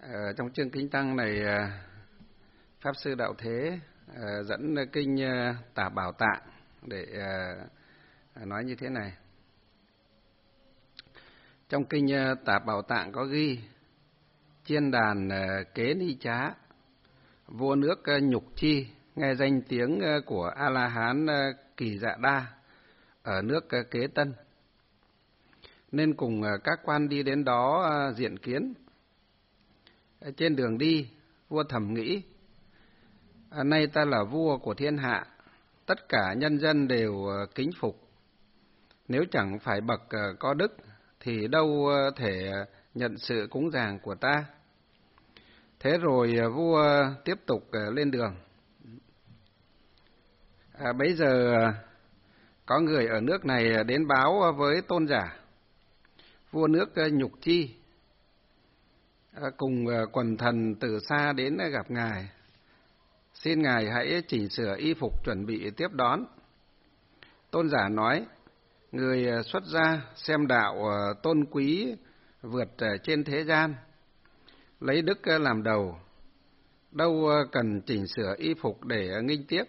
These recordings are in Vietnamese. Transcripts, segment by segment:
Trong chương Kinh Tăng này, Pháp Sư Đạo Thế dẫn kinh Tạp Bảo Tạng để nói như thế này. Trong kinh Tạp Bảo Tạng có ghi: Chiên đàn Kế Ni Chá, vua nước Nhục Chi nghe danh tiếng của A-la-hán Kỳ Dạ Đa ở nước Kế Tân, nên cùng các quan đi đến đó diện kiến. Trên đường đi, vua thầm nghĩ: nay ta là vua của thiên hạ, tất cả nhân dân đều kính phục. Nếu chẳng phải bậc có đức, thì đâu thể nhận sự cúng dường của ta. Thế rồi vua tiếp tục lên đường. Bấy giờ có người ở nước này đến báo với tôn giả: vua nước Nhục Chi cùng quần thần từ xa đến gặp ngài, xin ngài hãy chỉnh sửa y phục chuẩn bị tiếp đón. Tôn giả nói: người xuất gia xem đạo tôn quý vượt trên thế gian, lấy đức làm đầu, đâu cần chỉnh sửa y phục để nghinh tiếp.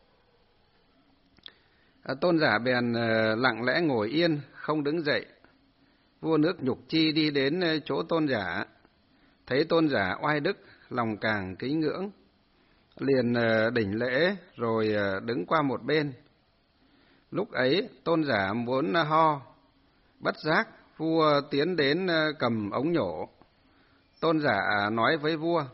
Tôn giả bèn lặng lẽ ngồi yên, không đứng dậy. Vua nước Nhục Chi đi đến chỗ tôn giả, thấy tôn giả oai đức, lòng càng kính ngưỡng, liền đỉnh lễ rồi đứng qua một bên. Lúc ấy tôn giả muốn ho, bất giác vua tiến đến cầm ống nhổ. Tôn giả nói với vua: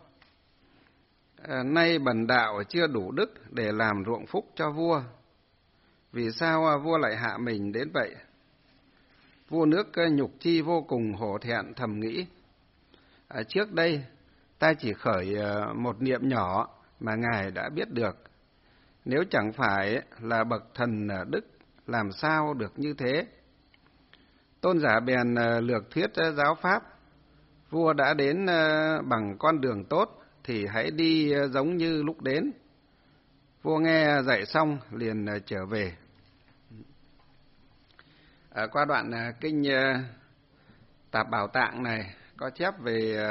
nay bần đạo chưa đủ đức để làm ruộng phúc cho vua, vì sao vua lại hạ mình đến vậy? Vua nước Nhục Chi vô cùng hổ thẹn, thầm nghĩ: trước đây ta chỉ khởi một niệm nhỏ mà ngài đã biết được. Nếu chẳng phải là bậc thần đức, làm sao được như thế? Tôn giả bèn lược thuyết giáo pháp: vua đã đến bằng con đường tốt thì hãy đi giống như lúc đến. Vua nghe dạy xong liền trở về. Qua đoạn kinh Tạp Bảo Tạng này có chép về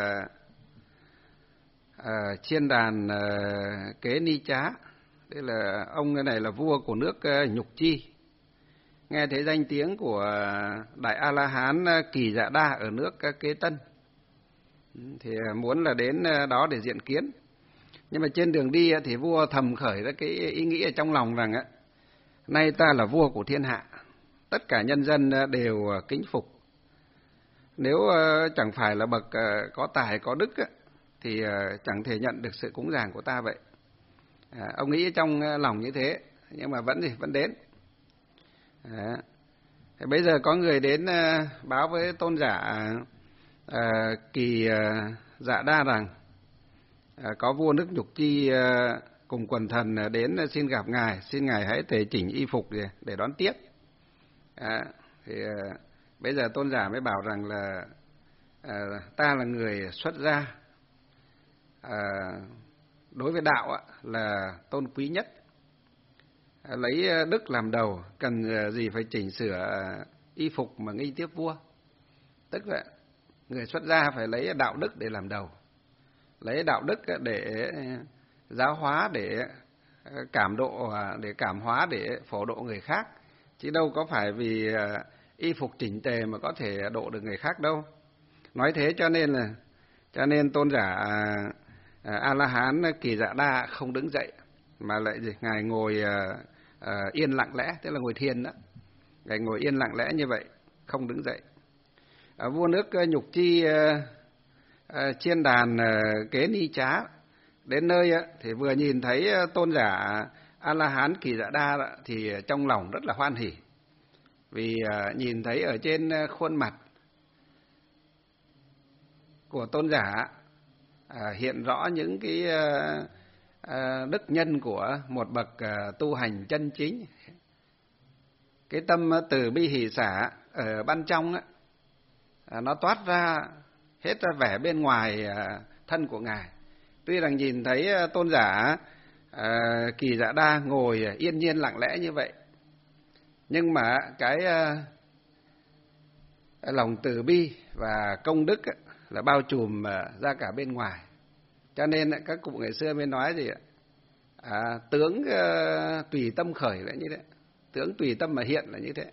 chiên đàn Kế Ni Chá. Đây là ông này là vua của nước Nhục Chi, nghe thấy danh tiếng của Đại A-la-hán Kỳ Dạ Đa ở nước Kế Tân, thì muốn là đến đó để diện kiến. Nhưng mà trên đường đi thì vua thầm khởi ra cái ý nghĩ ở trong lòng rằng: nay ta là vua của thiên hạ, tất cả nhân dân đều kính phục. Nếu chẳng phải là bậc có tài có đức thì chẳng thể nhận được sự cúng dường của ta vậy. Ông nghĩ trong lòng như thế, nhưng mà vẫn đến. Thế bây giờ có người đến báo với tôn giả Kỳ Dạ Đa rằng có vua nước Nhục Chi cùng quần thần đến xin gặp ngài, xin ngài hãy tề chỉnh y phục để đón tiếp. Thì bây giờ tôn giả mới bảo rằng là ta là người xuất gia, đối với đạo là tôn quý nhất, lấy đức làm đầu, cần gì phải chỉnh sửa y phục mà nghinh tiếp vua. Tức là người xuất gia phải lấy đạo đức để làm đầu, lấy đạo đức để giáo hóa, để cảm độ, để cảm hóa, để phổ độ người khác, chứ đâu có phải vì y phục chỉnh tề mà có thể độ được người khác đâu. Nói thế cho nên tôn giả A-la-hán Kỳ Dạ Đa không đứng dậy, mà lại ngài ngồi yên lặng lẽ, tức là ngồi thiền đó. Ngài ngồi yên lặng lẽ như vậy, không đứng dậy. Vua nước Nhục Chi chiên đàn Kế Ni Chá đến nơi thì vừa nhìn thấy tôn giả A-la-hán Kỳ Dạ Đa thì trong lòng rất là hoan hỉ, vì nhìn thấy ở trên khuôn mặt của tôn giả hiện rõ những cái đức nhân của một bậc tu hành chân chính. Cái tâm từ bi hỷ xả ở ban trong nó toát ra hết ra vẻ bên ngoài thân của ngài. Tuy rằng nhìn thấy tôn giả Kỳ Dạ Đa ngồi yên nhiên lặng lẽ như vậy, nhưng mà cái lòng từ bi và công đức là bao trùm ra cả bên ngoài. Cho nên các cụ ngày xưa mới nói gì ạ? Tướng tùy tâm khởi là như thế, tướng tùy tâm mà hiện là như thế.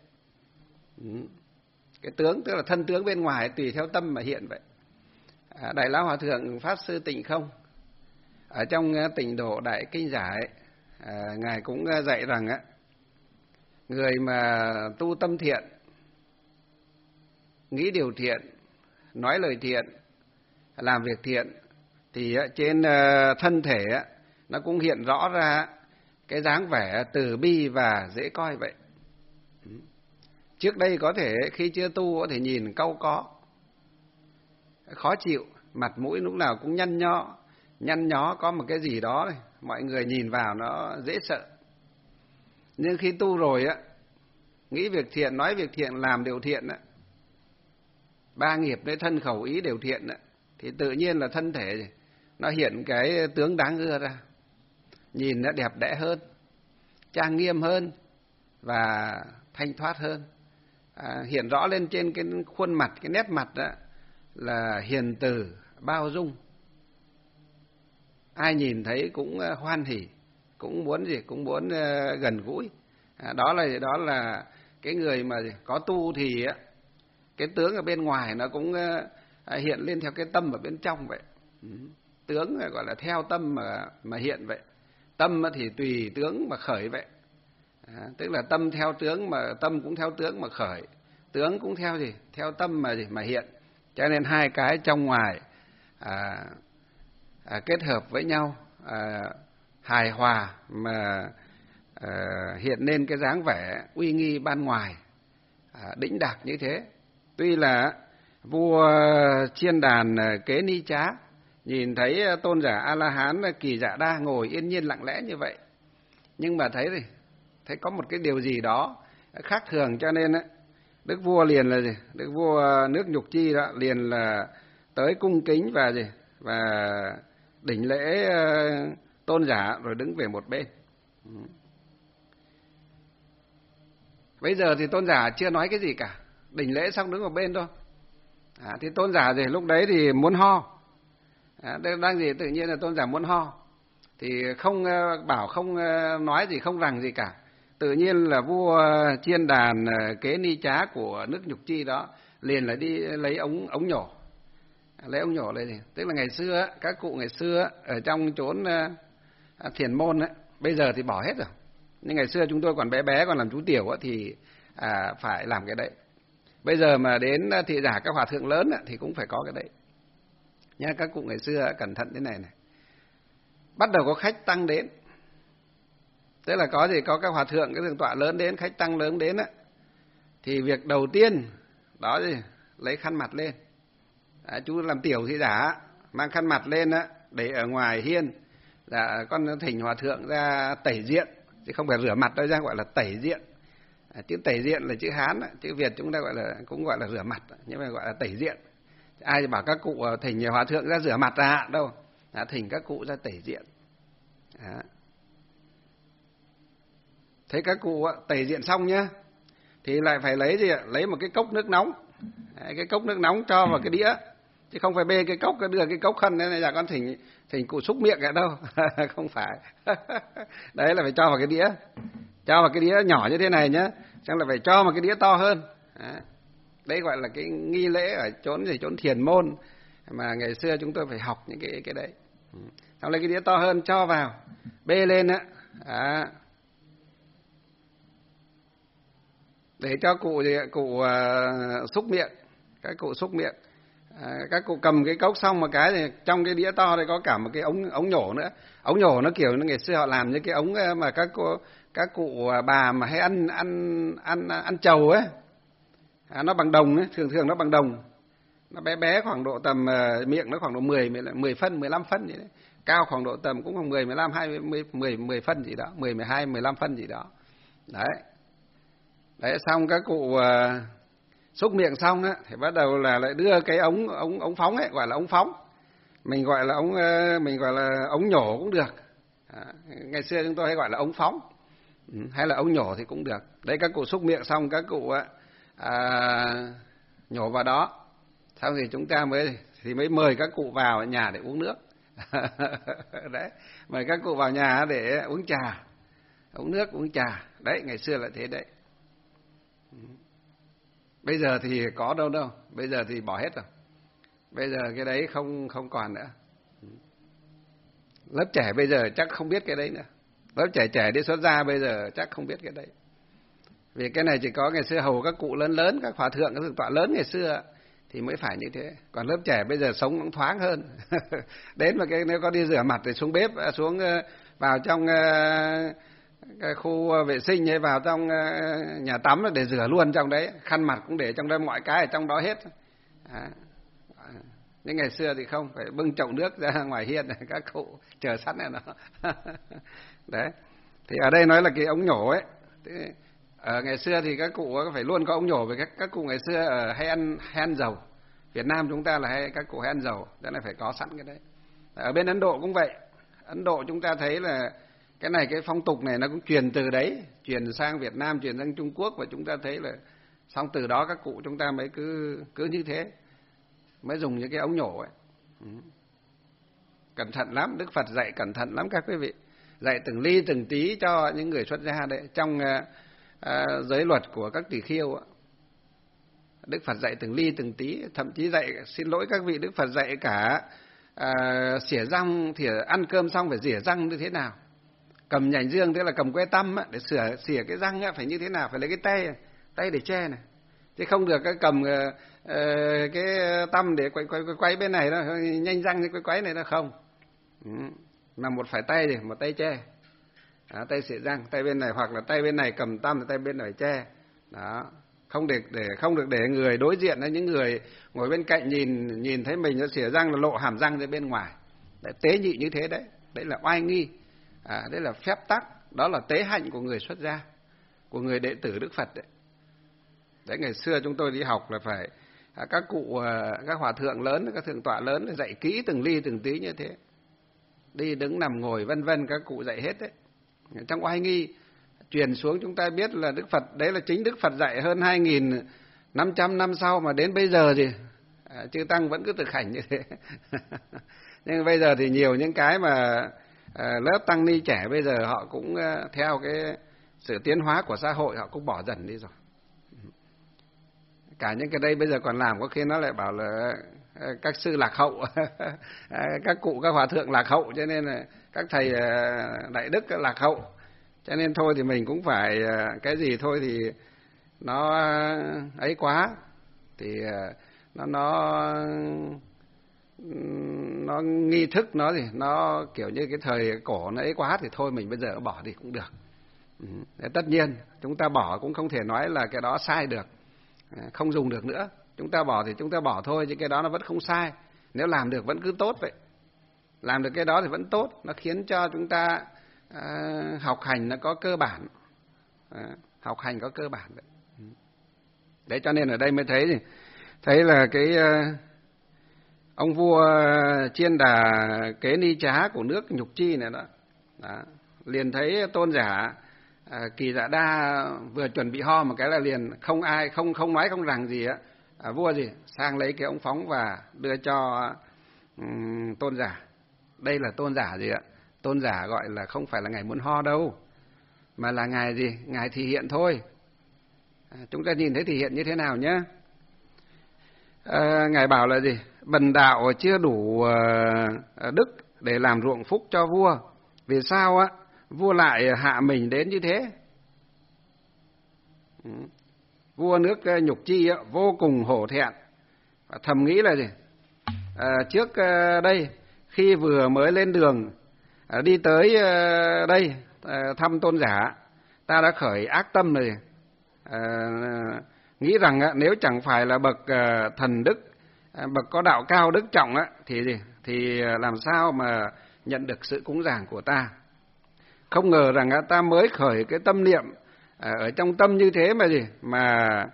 Cái tướng tức là thân tướng bên ngoài tùy theo tâm mà hiện vậy. Đại Lão Hòa Thượng Pháp Sư Tịnh Không ở trong Tịnh Độ Đại Kinh Giải, ngài cũng dạy rằng người mà tu tâm thiện, nghĩ điều thiện, nói lời thiện, làm việc thiện, thì trên thân thể nó cũng hiện rõ ra cái dáng vẻ từ bi và dễ coi vậy. Trước đây có thể khi chưa tu có thể nhìn cau có, khó chịu, mặt mũi lúc nào cũng nhăn nhó, có một cái gì đó này, mọi người nhìn vào nó dễ sợ. Nhưng khi tu rồi nghĩ việc thiện, nói việc thiện, làm điều thiện ba nghiệp đấy, thân khẩu ý đều thiện thì tự nhiên là thân thể nó hiện cái tướng đáng ưa ra, nhìn nó đẹp đẽ hơn, trang nghiêm hơn và thanh thoát hơn. Hiện rõ lên trên cái khuôn mặt, cái nét mặt là hiền từ, bao dung. Ai nhìn thấy cũng hoan hỉ, cũng muốn gần gũi. Đó là cái người mà có tu thì cái tướng ở bên ngoài nó cũng hiện lên theo cái tâm ở bên trong vậy. Tướng gọi là theo tâm mà hiện vậy. Tâm thì tùy tướng mà khởi vậy. Tức là tâm theo tướng, mà tâm cũng theo tướng mà khởi, tướng cũng theo theo tâm mà hiện. Cho nên hai cái trong ngoài kết hợp với nhau, hài hòa mà hiện lên cái dáng vẻ uy nghi ban ngoài, đĩnh đạc như thế. Tuy là vua Chiên Đàn Kế Ni Trá nhìn thấy tôn giả A La Hán Kỳ Dạ Đa ngồi yên nhiên lặng lẽ như vậy, nhưng mà thấy có một cái điều gì đó khác thường, cho nên đức vua liền là đức vua nước Nhục Chi đó liền là tới cung kính và đỉnh lễ tôn giả rồi đứng về một bên. Bây giờ thì tôn giả chưa nói cái gì cả, đỉnh lễ xong đứng một bên thôi. Thì tôn giả lúc đấy thì muốn ho, đang tự nhiên là tôn giả muốn ho, thì không bảo, không nói gì, không rằng gì cả. Tự nhiên là vua Chiên Đàn Kế Ni Trá của nước Nhục Chi đó liền là đi lấy ống nhổ. Lấy ống nhổ lên, tức là ngày xưa các cụ ngày xưa ở trong chốn thiền môn bây giờ thì bỏ hết rồi, nhưng ngày xưa chúng tôi còn bé còn làm chú tiểu thì phải làm cái đấy. Bây giờ mà đến thị giả các hòa thượng lớn thì cũng phải có cái đấy nha. Các cụ ngày xưa cẩn thận thế này. Bắt đầu có khách tăng đến, tức là có các hòa thượng, cái thượng tọa lớn đến, khách tăng lớn đến thì việc đầu tiên đó lấy khăn mặt lên. Chú làm tiểu thị giả mang khăn mặt lên để ở ngoài hiên, con thỉnh hòa thượng ra tẩy diện, chứ không phải rửa mặt đâu, ra gọi là tẩy diện. Chữ tẩy diện là chữ Hán, chữ Việt chúng ta cũng gọi là rửa mặt, nhưng mà gọi là tẩy diện. Ai bảo các cụ thỉnh hòa thượng ra rửa mặt đâu, thỉnh các cụ ra tẩy diện. Thế các cụ tẩy diện xong nhá, thì lại phải lấy một cái cốc nước nóng. Cái cốc nước nóng cho vào cái đĩa, chứ không phải bê cái cốc, đưa cái cốc khăn này là con thỉnh cụ xúc miệng đâu. Không phải. Đấy là phải cho vào cái đĩa, cho vào cái đĩa nhỏ như thế này nhá, xong là phải cho vào cái đĩa to hơn. Đấy gọi là cái nghi lễ ở chốn thiền môn mà ngày xưa chúng tôi phải học những cái đấy. Xong lấy cái đĩa to hơn cho vào, bê lên để cho cụ xúc miệng. Các cụ xúc miệng, các cụ cầm cái cốc xong một cái thì trong cái đĩa to đây có cả một cái ống nhổ nữa. Ống nhổ nó kiểu ngày xưa họ làm như cái ống mà các cụ bà mà hay ăn trầu ấy, nó bằng đồng ấy, thường nó bằng đồng, nó bé khoảng độ tầm miệng nó khoảng độ 10 phân 15 phân gì đấy, cao khoảng độ tầm cũng khoảng 10 15 20 10 phân gì đó, 10 12 15 phân gì đó. Đấy xong các cụ xúc miệng xong thì bắt đầu là lại đưa cái ống phóng ấy, gọi là ống phóng. Mình gọi là ống nhổ cũng được. Ngày xưa chúng tôi hay gọi là ống phóng, hay là ống nhổ thì cũng được. Đấy, các cụ xúc miệng xong các cụ nhổ vào đó, xong thì chúng ta mới thì mới mời các cụ vào nhà để uống nước. Đấy, mời các cụ vào nhà để uống trà, uống nước, uống trà. Đấy, ngày xưa là thế đấy. Bây giờ thì có đâu, bây giờ thì bỏ hết rồi. Bây giờ cái đấy không còn nữa. Lớp trẻ bây giờ chắc không biết cái đấy nữa. Lớp trẻ đi xuất gia bây giờ chắc không biết cái đấy. Vì cái này chỉ có ngày xưa hầu các cụ lớn, các hòa thượng, các thượng tọa lớn ngày xưa thì mới phải như thế. Còn lớp trẻ bây giờ sống cũng thoáng hơn. Đến mà nếu có đi rửa mặt thì xuống bếp, xuống vào trong cái khu vệ sinh hay vào trong nhà tắm để rửa luôn trong đấy, khăn mặt cũng để trong đó, mọi cái ở trong đó hết. Nhưng ngày xưa thì không, phải bưng chậu nước ra ngoài hiên này, các cụ chờ sẵn này nó. Đấy. Thì ở đây nói là cái ống nhổ ấy. Ở ngày xưa thì các cụ phải luôn có ống nhổ, vì các cụ ngày xưa hay ăn dầu. Việt Nam chúng ta là các cụ hay ăn dầu, đó là phải có sẵn cái đấy. Ở bên Ấn Độ cũng vậy. Ấn Độ chúng ta thấy là cái phong tục này nó cũng truyền từ đấy, truyền sang Việt Nam, truyền sang Trung Quốc, và chúng ta thấy là xong từ đó các cụ chúng ta mới cứ như thế, mới dùng những cái ống nhổ ấy. Cẩn thận lắm, Đức Phật dạy cẩn thận lắm các quý vị, dạy từng ly từng tí cho những người xuất gia đấy. Trong giới luật của các tỳ kheo, Đức Phật dạy từng ly từng tí, thậm chí dạy, xin lỗi các vị, Đức Phật dạy cả xỉa răng, thì ăn cơm xong phải rỉa răng như thế nào, cầm nhành dương, tức là cầm que tăm để xỉa cái răng phải như thế nào, phải lấy cái tay để che này, chứ không được cầm cái tăm để quay bên này đó, nhanh răng như quay này đó, không. Mà một phải tay thì một tay che, tay xỉa răng, tay bên này, hoặc là tay bên này cầm tăm thì tay bên này che. Đó, không được để người đối diện hay những người ngồi bên cạnh nhìn thấy mình nó xỉa răng là lộ hàm răng ra bên ngoài. Đấy, tế nhị như thế đấy, đấy là oai nghi, đấy là phép tắc, đó là tế hạnh của người xuất gia, của người đệ tử Đức Phật đấy. Đấy, ngày xưa chúng tôi đi học là phải các cụ, các hòa thượng lớn, các thượng tọa lớn dạy kỹ từng ly từng tí như thế, đi đứng nằm ngồi vân vân, các cụ dạy hết đấy. Trong oai nghi truyền xuống chúng ta biết là Đức Phật, đấy là chính Đức Phật dạy hơn 2.500 năm sau mà đến bây giờ thì chư tăng vẫn cứ thực hành như thế. Nhưng bây giờ thì nhiều những cái mà lớp tăng ni trẻ bây giờ họ cũng theo cái sự tiến hóa của xã hội, họ cũng bỏ dần đi rồi. Cả những cái đây bây giờ còn làm, có khi nó lại bảo là các sư lạc hậu, các cụ, các hòa thượng lạc hậu, cho nên là các thầy đại đức lạc hậu. Cho nên thôi thì mình cũng phải cái gì thôi thì nó ấy quá, thì nó nghi thức nó kiểu như cái thời cổ nó ấy quá, thì thôi mình bây giờ bỏ thì cũng được. Tất nhiên chúng ta bỏ cũng không thể nói là cái đó sai được, không dùng được nữa. Chúng ta bỏ thì chúng ta bỏ thôi, chứ cái đó nó vẫn không sai. Nếu làm được vẫn cứ tốt vậy, làm được cái đó thì vẫn tốt, nó khiến cho chúng ta học hành nó có cơ bản, học hành có cơ bản đấy. Đấy, cho nên ở đây mới thấy là cái ông vua Chiên Đà Kế Ni Trá của nước Nhục Chi này đó, liền thấy tôn giả Kỳ Dạ Đa vừa chuẩn bị ho một cái là liền không ai không nói không rằng gì á, vua sang lấy cái ống phóng và đưa cho tôn giả. Đây là tôn giả ạ? Tôn giả gọi là không phải là ngài muốn ho đâu, mà là ngài ngài thể hiện thôi. Chúng ta nhìn thấy thể hiện như thế nào nhé. Ngài bảo là bần đạo chưa đủ đức để làm ruộng phúc cho vua, vì sao vua lại hạ mình đến như thế? Vua nước Nhục Chi vô cùng hổ thẹn, và thầm nghĩ là trước đây khi vừa mới lên đường đi tới đây thăm tôn giả, ta đã khởi ác tâm rồi, nghĩ rằng nếu chẳng phải là bậc thần đức, bậc có đạo cao đức trọng thì làm sao mà nhận được sự cúng dường của ta. Không ngờ rằng ta mới khởi cái tâm niệm ở trong tâm như thế mà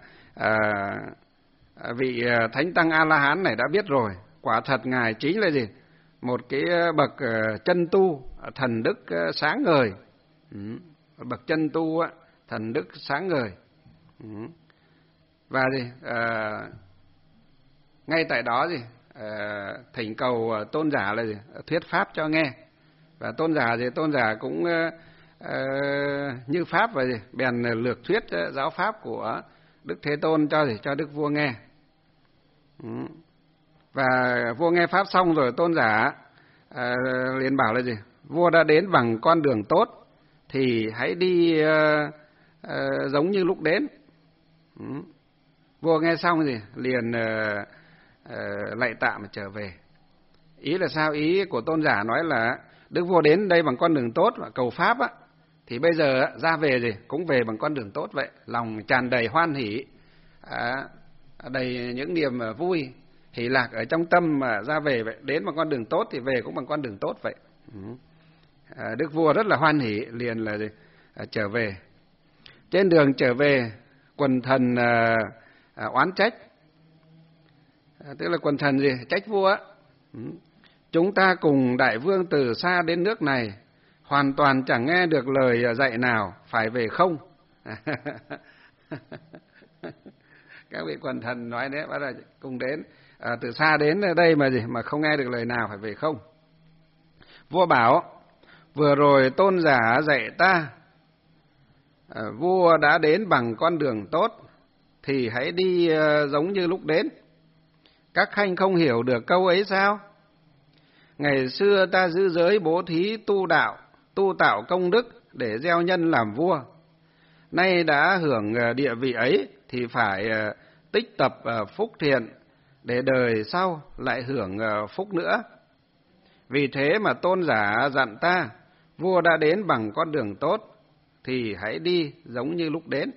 vị thánh tăng A La Hán này đã biết rồi. Quả thật ngài chính là một cái bậc chân tu thần đức sáng ngời. Bậc chân tu thần đức sáng ngời. Và ngay tại đó thỉnh cầu tôn giả là gì? Thuyết pháp cho nghe. Và tôn giả cũng như pháp và bèn lược thuyết giáo pháp của Đức Thế Tôn cho Đức Vua nghe. Và vua nghe pháp xong rồi tôn giả liền bảo là gì? Vua đã đến bằng con đường tốt thì hãy đi giống như lúc đến. Vua nghe xong thì liền lạy tạ mà trở về. Ý là sao? Ý của tôn giả nói là Đức Vua đến đây bằng con đường tốt và cầu pháp á, thì bây giờ ra về gì cũng về bằng con đường tốt vậy, lòng tràn đầy hoan hỷ, đầy những niềm vui hỷ lạc ở trong tâm mà ra về vậy. Đến bằng con đường tốt thì về cũng bằng con đường tốt vậy. Đức Vua rất là hoan hỷ, liền là gì? Trở về. Trên đường trở về, quần thần oán trách, tức là quần thần gì? Trách vua á. Chúng ta cùng đại vương từ xa đến nước này, hoàn toàn chẳng nghe được lời dạy nào, phải về không? Các vị quần thần nói đấy, bắt đầu cùng đến, từ xa đến đây mà không nghe được lời nào, phải về không? Vua bảo, vừa rồi tôn giả dạy ta, vua đã đến bằng con đường tốt, thì hãy đi giống như lúc đến. Các khanh không hiểu được câu ấy sao? Ngày xưa ta giữ giới bố thí tu tạo công đức để gieo nhân làm vua. Nay đã hưởng địa vị ấy thì phải tích tập phúc thiện để đời sau lại hưởng phúc nữa. Vì thế mà tôn giả dặn ta, vua đã đến bằng con đường tốt thì hãy đi giống như lúc đến.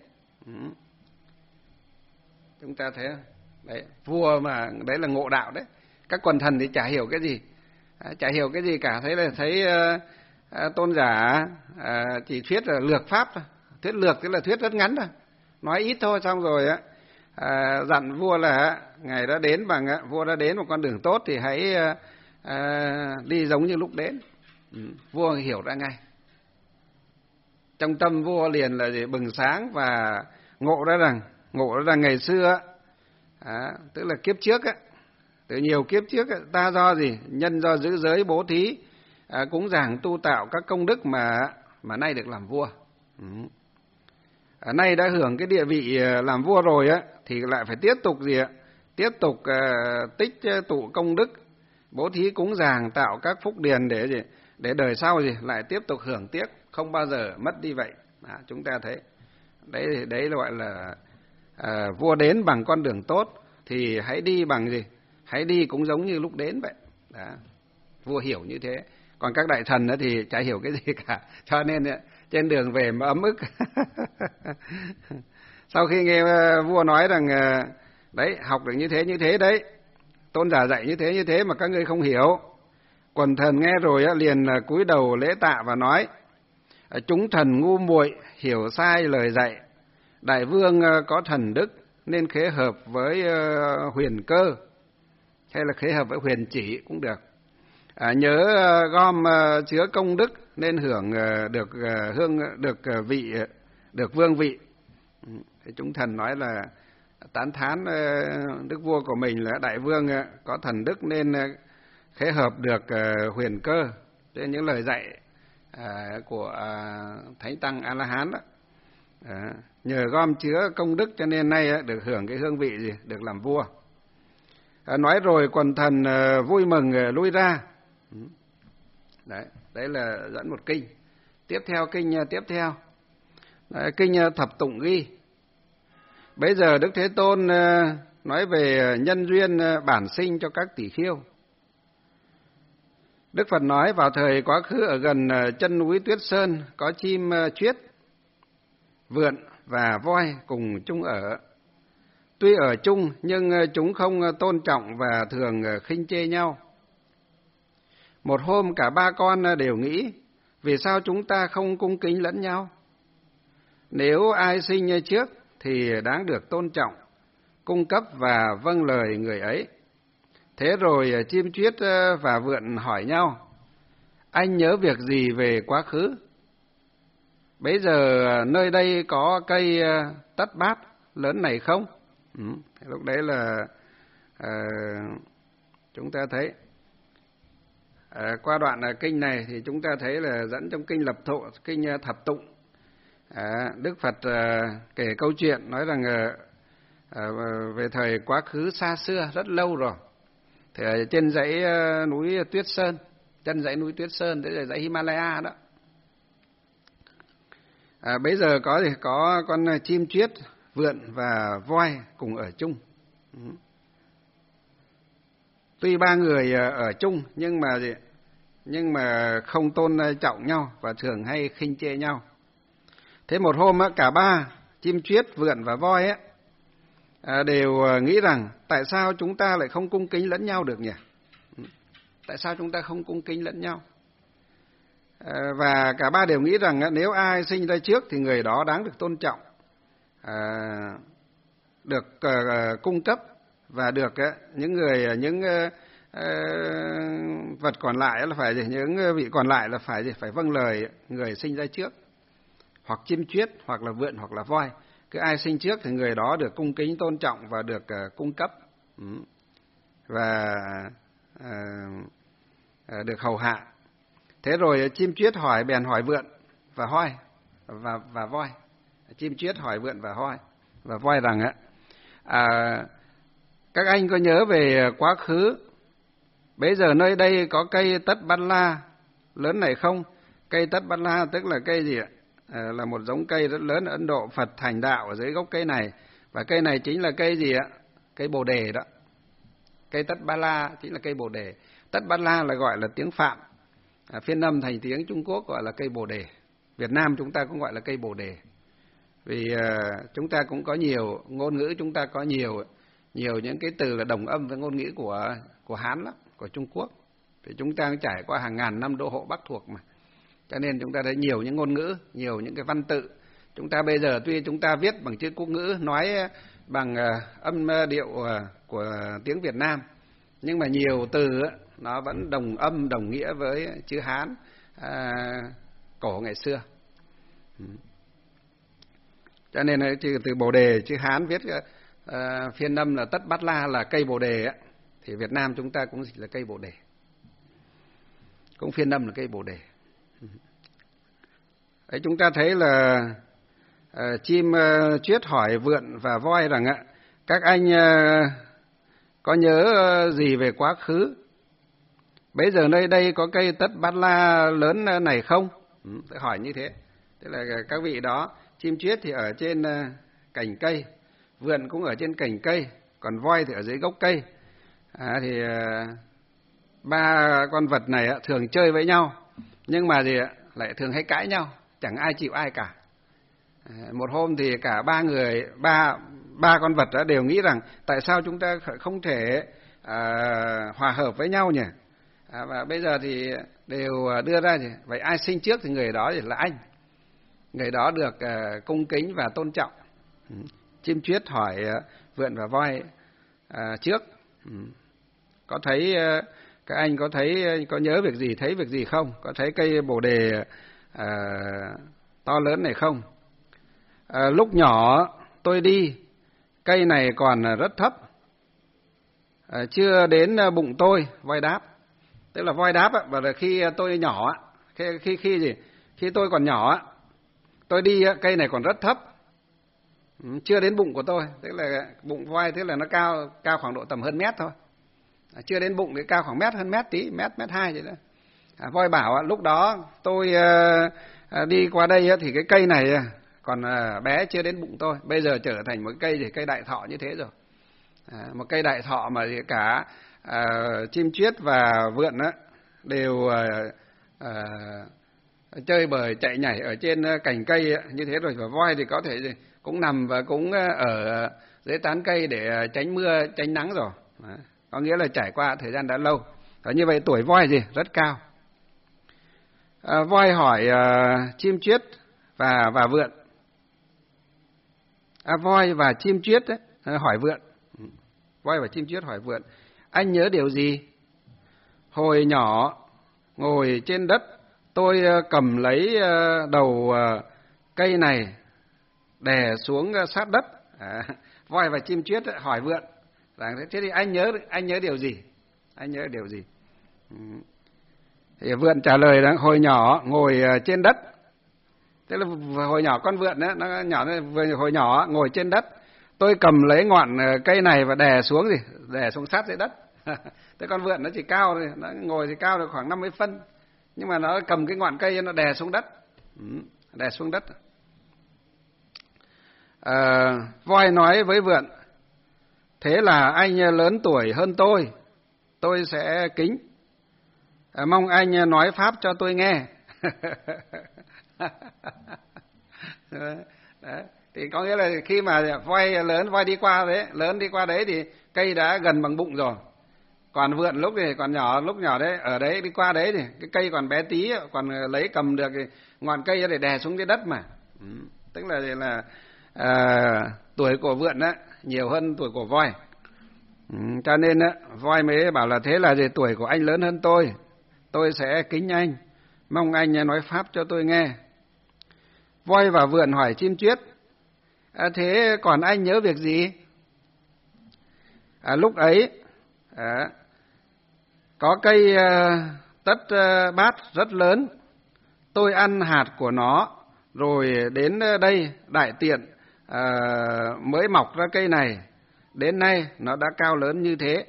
Chúng ta thấy đấy, vua mà đấy là ngộ đạo đấy. Các quần thần thì chả hiểu cái gì. Chả hiểu cái gì cả, thấy tôn giả chỉ thuyết là lược pháp thôi. Thuyết lược tức là thuyết rất ngắn thôi, nói ít thôi, xong rồi dặn vua là ngài đã đến vua đã đến một con đường tốt thì hãy đi giống như lúc đến. Vua hiểu ra ngay. Trong tâm vua liền là gì? Bừng sáng và ngộ ra rằng ngày xưa tức là kiếp trước từ nhiều kiếp trước ta do gì? Nhân do giữ giới bố thí, cúng dường tu tạo các công đức mà nay được làm vua. Nay đã hưởng cái địa vị làm vua rồi thì lại phải tiếp tục gì ạ? Tiếp tục tích tụ công đức, bố thí cúng dường tạo các phúc điền để đời sau lại tiếp tục hưởng tiếc, không bao giờ mất đi vậy. Chúng ta thấy đấy là gọi là vua đến bằng con đường tốt thì hãy đi bằng gì? Hãy đi cũng giống như lúc đến vậy. Đó. Vua hiểu như thế. Còn các đại thần thì chả hiểu cái gì cả. Cho nên trên đường về mà ấm ức. Sau khi nghe vua nói rằng đấy, học được như thế đấy, tôn giả dạy như thế mà các ngươi không hiểu. Quần thần nghe rồi liền cúi đầu lễ tạ và nói, chúng thần ngu muội hiểu sai lời dạy. Đại vương có thần đức nên khế hợp với huyền cơ, hay là khế hợp với huyền chỉ cũng được. Nhớ gom chứa công đức nên hưởng được vương vị. Chúng thần nói là tán thán đức vua của mình là đại vương có thần đức nên khế hợp được huyền cơ. Trên những lời dạy của Thánh Tăng A-la-hán đó. Nhờ gom chứa công đức cho nên nay được hưởng cái hương vị gì? Được làm vua. Nói rồi quần thần vui mừng lui ra. Đấy là dẫn một kinh. Kinh tiếp theo. Kinh Thập Tụng ghi. Bây giờ Đức Thế Tôn nói về nhân duyên bản sinh cho các tỷ khưu. Đức Phật nói vào thời quá khứ ở gần chân núi Tuyết Sơn có chim chuyết, vượn và voi cùng chung ở. Tuy ở chung nhưng chúng không tôn trọng và thường khinh chê nhau. Một hôm cả ba con đều nghĩ, vì sao chúng ta không cung kính lẫn nhau? Nếu ai sinh trước thì đáng được tôn trọng, cung cấp và vâng lời người ấy. Thế rồi chim chuyết và vượn hỏi nhau, anh nhớ việc gì về quá khứ? Bấy giờ nơi đây có cây tất bát lớn này không? Lúc đấy là chúng ta thấy qua đoạn kinh này thì chúng ta thấy là dẫn trong kinh Lập Thụ, kinh Thập Tụng, Đức Phật kể câu chuyện nói rằng về thời quá khứ xa xưa rất lâu rồi, thì ở trên dãy núi Tuyết Sơn, chân dãy núi Tuyết Sơn, đấy là dãy Himalaya đó. Bấy giờ có con chim chuyết, vượn và voi cùng ở chung. Tuy ba người ở chung nhưng mà không tôn trọng nhau và thường hay khinh chê nhau. Thế một hôm cả ba, chim chuyết, vượn và voi đều nghĩ rằng tại sao chúng ta lại không cung kính lẫn nhau được nhỉ? Tại sao chúng ta không cung kính lẫn nhau? Và cả ba đều nghĩ rằng nếu ai sinh ra trước thì người đó đáng được tôn trọng, được cung cấp, và được những vật còn lại là phải những vị còn lại là phải vâng lời người sinh ra trước, hoặc chim chuyết, hoặc là vượn, hoặc là voi. Cứ ai sinh trước thì người đó được cung kính tôn trọng và được cung cấp và được hầu hạ. Thế rồi chim chuyết bèn hỏi vượn và và voi. Chim chuyết hỏi vượn và voi rằng các anh có nhớ về quá khứ, bây giờ nơi đây có cây tất bát la lớn này không? Cây tất bát la tức là cây gì ạ? Là một giống cây rất lớn ở Ấn Độ. Phật thành đạo ở dưới gốc cây này, và cây này chính là cây gì ạ? Cây Bồ Đề đó. Cây tất bát la chính là cây Bồ Đề. Tất bát la là gọi là tiếng Phạm, phiên âm thành tiếng Trung Quốc gọi là cây Bồ Đề. Việt Nam chúng ta cũng gọi là cây Bồ Đề, vì chúng ta cũng có nhiều ngôn ngữ, chúng ta có nhiều những cái từ là đồng âm với ngôn ngữ của Hán lắm, của Trung Quốc. Thì chúng ta trải qua hàng ngàn năm đô hộ Bắc thuộc mà, cho nên chúng ta thấy nhiều những ngôn ngữ, nhiều những cái văn tự. Chúng ta bây giờ tuy chúng ta viết bằng chữ quốc ngữ, nói bằng âm điệu của tiếng Việt Nam, nhưng mà nhiều từ nó vẫn đồng âm đồng nghĩa với chữ Hán cổ ngày xưa. Cho nên từ Bồ Đề, chữ Hán viết phiên âm là tất bát la là cây Bồ Đề thì Việt Nam chúng ta cũng dịch là cây Bồ Đề, cũng phiên âm là cây Bồ Đề. Đấy, chúng ta thấy là chim chuyết hỏi vượn và voi rằng các anh có nhớ gì về quá khứ? Bây giờ nơi đây có cây tất bát la lớn này không? Hỏi như thế. Tức là các vị đó, chim chuyết thì ở trên cành cây, vượn cũng ở trên cành cây, còn voi thì ở dưới gốc cây. Thì ba con vật này thường chơi với nhau, nhưng mà lại thường hay cãi nhau, chẳng ai chịu ai cả. Một hôm thì cả ba con vật đó đều nghĩ rằng tại sao chúng ta không thể hòa hợp với nhau nhỉ? Và bây giờ thì đều đưa ra thì vậy ai sinh trước thì người đó thì là anh, người đó được cung kính và tôn trọng. Chim chuyết hỏi vượn và voi trước, có thấy các anh có nhớ việc gì, thấy việc gì không? Có thấy cây Bồ Đề to lớn này không? Lúc nhỏ tôi đi, cây này còn rất thấp, chưa đến bụng tôi. Voi đáp, tức là voi đáp và là khi tôi nhỏ, khi tôi còn nhỏ, tôi đi cây này còn rất thấp, chưa đến bụng của tôi. Tức là bụng voi, tức là nó cao khoảng độ tầm hơn mét thôi, chưa đến bụng thì cao khoảng mét, hơn mét tí, mét 2 vậy đó. Voi bảo lúc đó tôi đi qua đây thì cái cây này còn bé, chưa đến bụng tôi, bây giờ trở thành một cây thì cây đại thọ như thế rồi. Một cây đại thọ mà cả chim chuyết và vượn đều chơi bời chạy nhảy ở trên cành cây như thế rồi. Và voi thì có thể cũng nằm và cũng ở dưới tán cây để tránh mưa tránh nắng rồi. Có nghĩa là trải qua thời gian đã lâu. Như vậy tuổi voi rất cao. Voi hỏi chim chuyết và vượn. Voi và chim chuyết hỏi vượn. Voi và chim chuyết hỏi vượn: anh nhớ điều gì? Hồi nhỏ ngồi trên đất, tôi cầm lấy đầu cây này đè xuống sát đất. Voi và chim chuyết hỏi vượn: thế thì anh nhớ điều gì? Anh nhớ điều gì? Thì vượn trả lời là hồi nhỏ ngồi trên đất. Thế là hồi nhỏ con vượn đó, nó nhỏ, hồi nhỏ ngồi trên đất. Tôi cầm lấy ngọn cây này và đè xuống đè xuống sát dưới đất. Thế con vượn nó chỉ cao thôi, nó ngồi thì cao được khoảng 50 phân. Nhưng mà nó cầm cái ngọn cây nó đè xuống đất. Đè xuống đất. Voi nói với vượn: thế là anh lớn tuổi hơn tôi sẽ kính. Mong anh nói pháp cho tôi nghe. Đấy. Thì có nghĩa là khi mà voi lớn, voi đi qua đấy, lớn đi qua đấy thì cây đã gần bằng bụng rồi. Còn vượn lúc thì còn nhỏ, lúc nhỏ đấy, ở đấy đi qua đấy thì cái cây còn bé tí, còn lấy cầm được ngọn cây để đè xuống dưới đất mà. Tức là tuổi của vượn á nhiều hơn tuổi của voi. Cho nên á, voi mới bảo là thế là tuổi của anh lớn hơn tôi sẽ kính anh, mong anh nói pháp cho tôi nghe. Voi và vượn hỏi chim chuyết: thế còn anh nhớ việc gì? Lúc ấy có cây tất bát rất lớn, tôi ăn hạt của nó, rồi đến đây đại tiện mới mọc ra cây này, đến nay nó đã cao lớn như thế.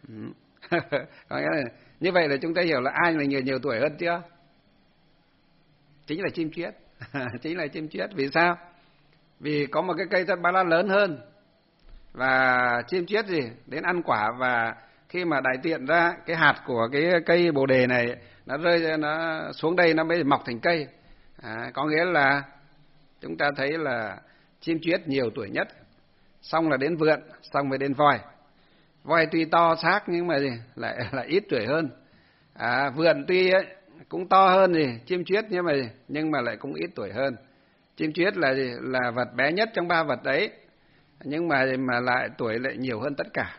Như vậy là chúng ta hiểu là ai là nhiều tuổi hơn chưa? Chính là chim chuyết. Chính là chim chuyết. Vì sao? Vì có một cái cây tất bát lớn hơn, và chim chuyết đến ăn quả, và khi mà đại tiện ra cái hạt của cái cây bồ đề này nó rơi ra, nó xuống đây nó mới mọc thành cây. Có nghĩa là chúng ta thấy là chim chuyết nhiều tuổi nhất, xong là đến vượn, xong mới đến voi. Voi tuy to xác nhưng mà lại ít tuổi hơn. Vượn tuy cũng to hơn chim chuyết nhưng mà lại cũng ít tuổi hơn. Chim chuyết là vật bé nhất trong ba vật đấy, nhưng mà lại tuổi lại nhiều hơn tất cả.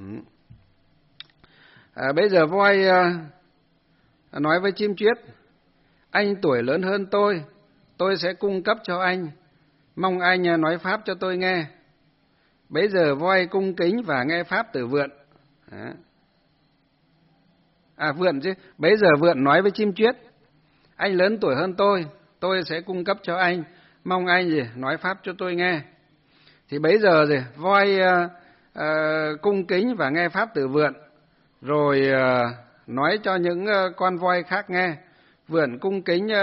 Bây giờ voi nói với chim chuyết: anh tuổi lớn hơn tôi sẽ cung cấp cho anh, mong anh nói pháp cho tôi nghe. Bấy giờ voi cung kính và nghe pháp từ vượn. Vượn chứ. Bấy giờ vượn nói với chim chuyết: anh lớn tuổi hơn tôi sẽ cung cấp cho anh, mong anh nói pháp cho tôi nghe. Thì bấy giờ voi cung kính và nghe pháp từ vượn, rồi nói cho những con voi khác nghe. Vượn cung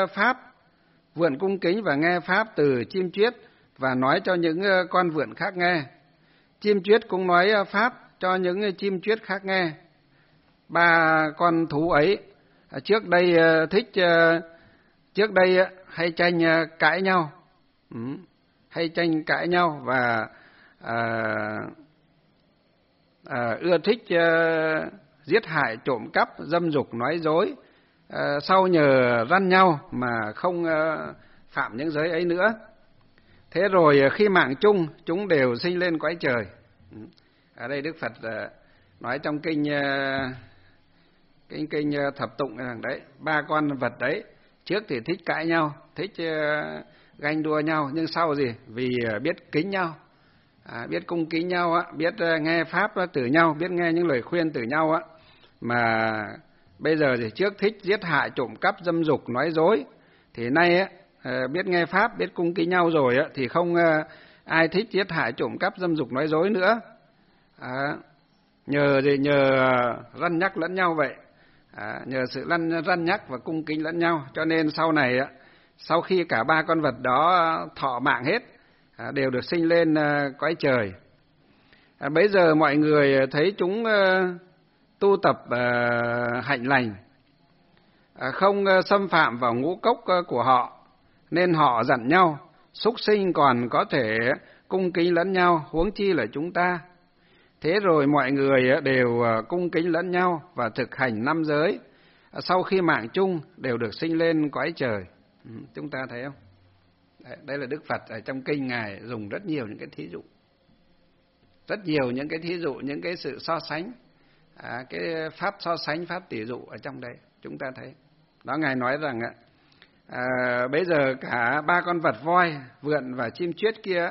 kính và nghe pháp từ chim chuyết và nói cho những con vượn khác nghe. Chim chuyết cũng nói pháp cho những chim chuyết khác nghe. Ba con thú ấy trước đây hay tranh cãi nhau, và ưa thích giết hại, trộm cắp, dâm dục, nói dối. Sau nhờ răn nhau mà không phạm những giới ấy nữa. Thế rồi khi mạng chung, chúng đều sinh lên cõi trời. Ở đây Đức Phật nói trong kinh thập tụng rằng đấy, ba con vật đấy trước thì thích cãi nhau, thích ganh đua nhau, nhưng sau vì biết kính nhau, biết cung kính nhau, biết nghe pháp từ nhau, biết nghe những lời khuyên từ nhau, mà bây giờ trước thích giết hại, trộm cắp, dâm dục, nói dối, thì nay biết nghe pháp, biết cung kính nhau rồi thì không ai thích giết hại, trộm cắp, dâm dục, nói dối nữa. Nhờ răn nhắc lẫn nhau vậy, nhờ sự răn nhắc và cung kính lẫn nhau, cho nên sau này sau khi cả ba con vật đó thọ mạng hết, đều được sinh lên cõi trời. Bấy giờ mọi người thấy chúng tu tập hạnh lành, không xâm phạm vào ngũ cốc của họ, nên họ dặn nhau: súc sinh còn có thể cung kính lẫn nhau, huống chi là chúng ta. Thế rồi mọi người đều cung kính lẫn nhau và thực hành 5 giới. Sau khi mạng chung đều được sinh lên cõi trời. Chúng ta thấy không? Đây là Đức Phật ở trong kinh Ngài dùng rất nhiều những cái thí dụ. Rất nhiều những cái thí dụ, những cái sự so sánh. Cái pháp so sánh, pháp tỉ dụ ở trong đây. Chúng ta thấy. Đó Ngài nói rằng bây giờ cả ba con vật voi, vượn và chim chuyết kia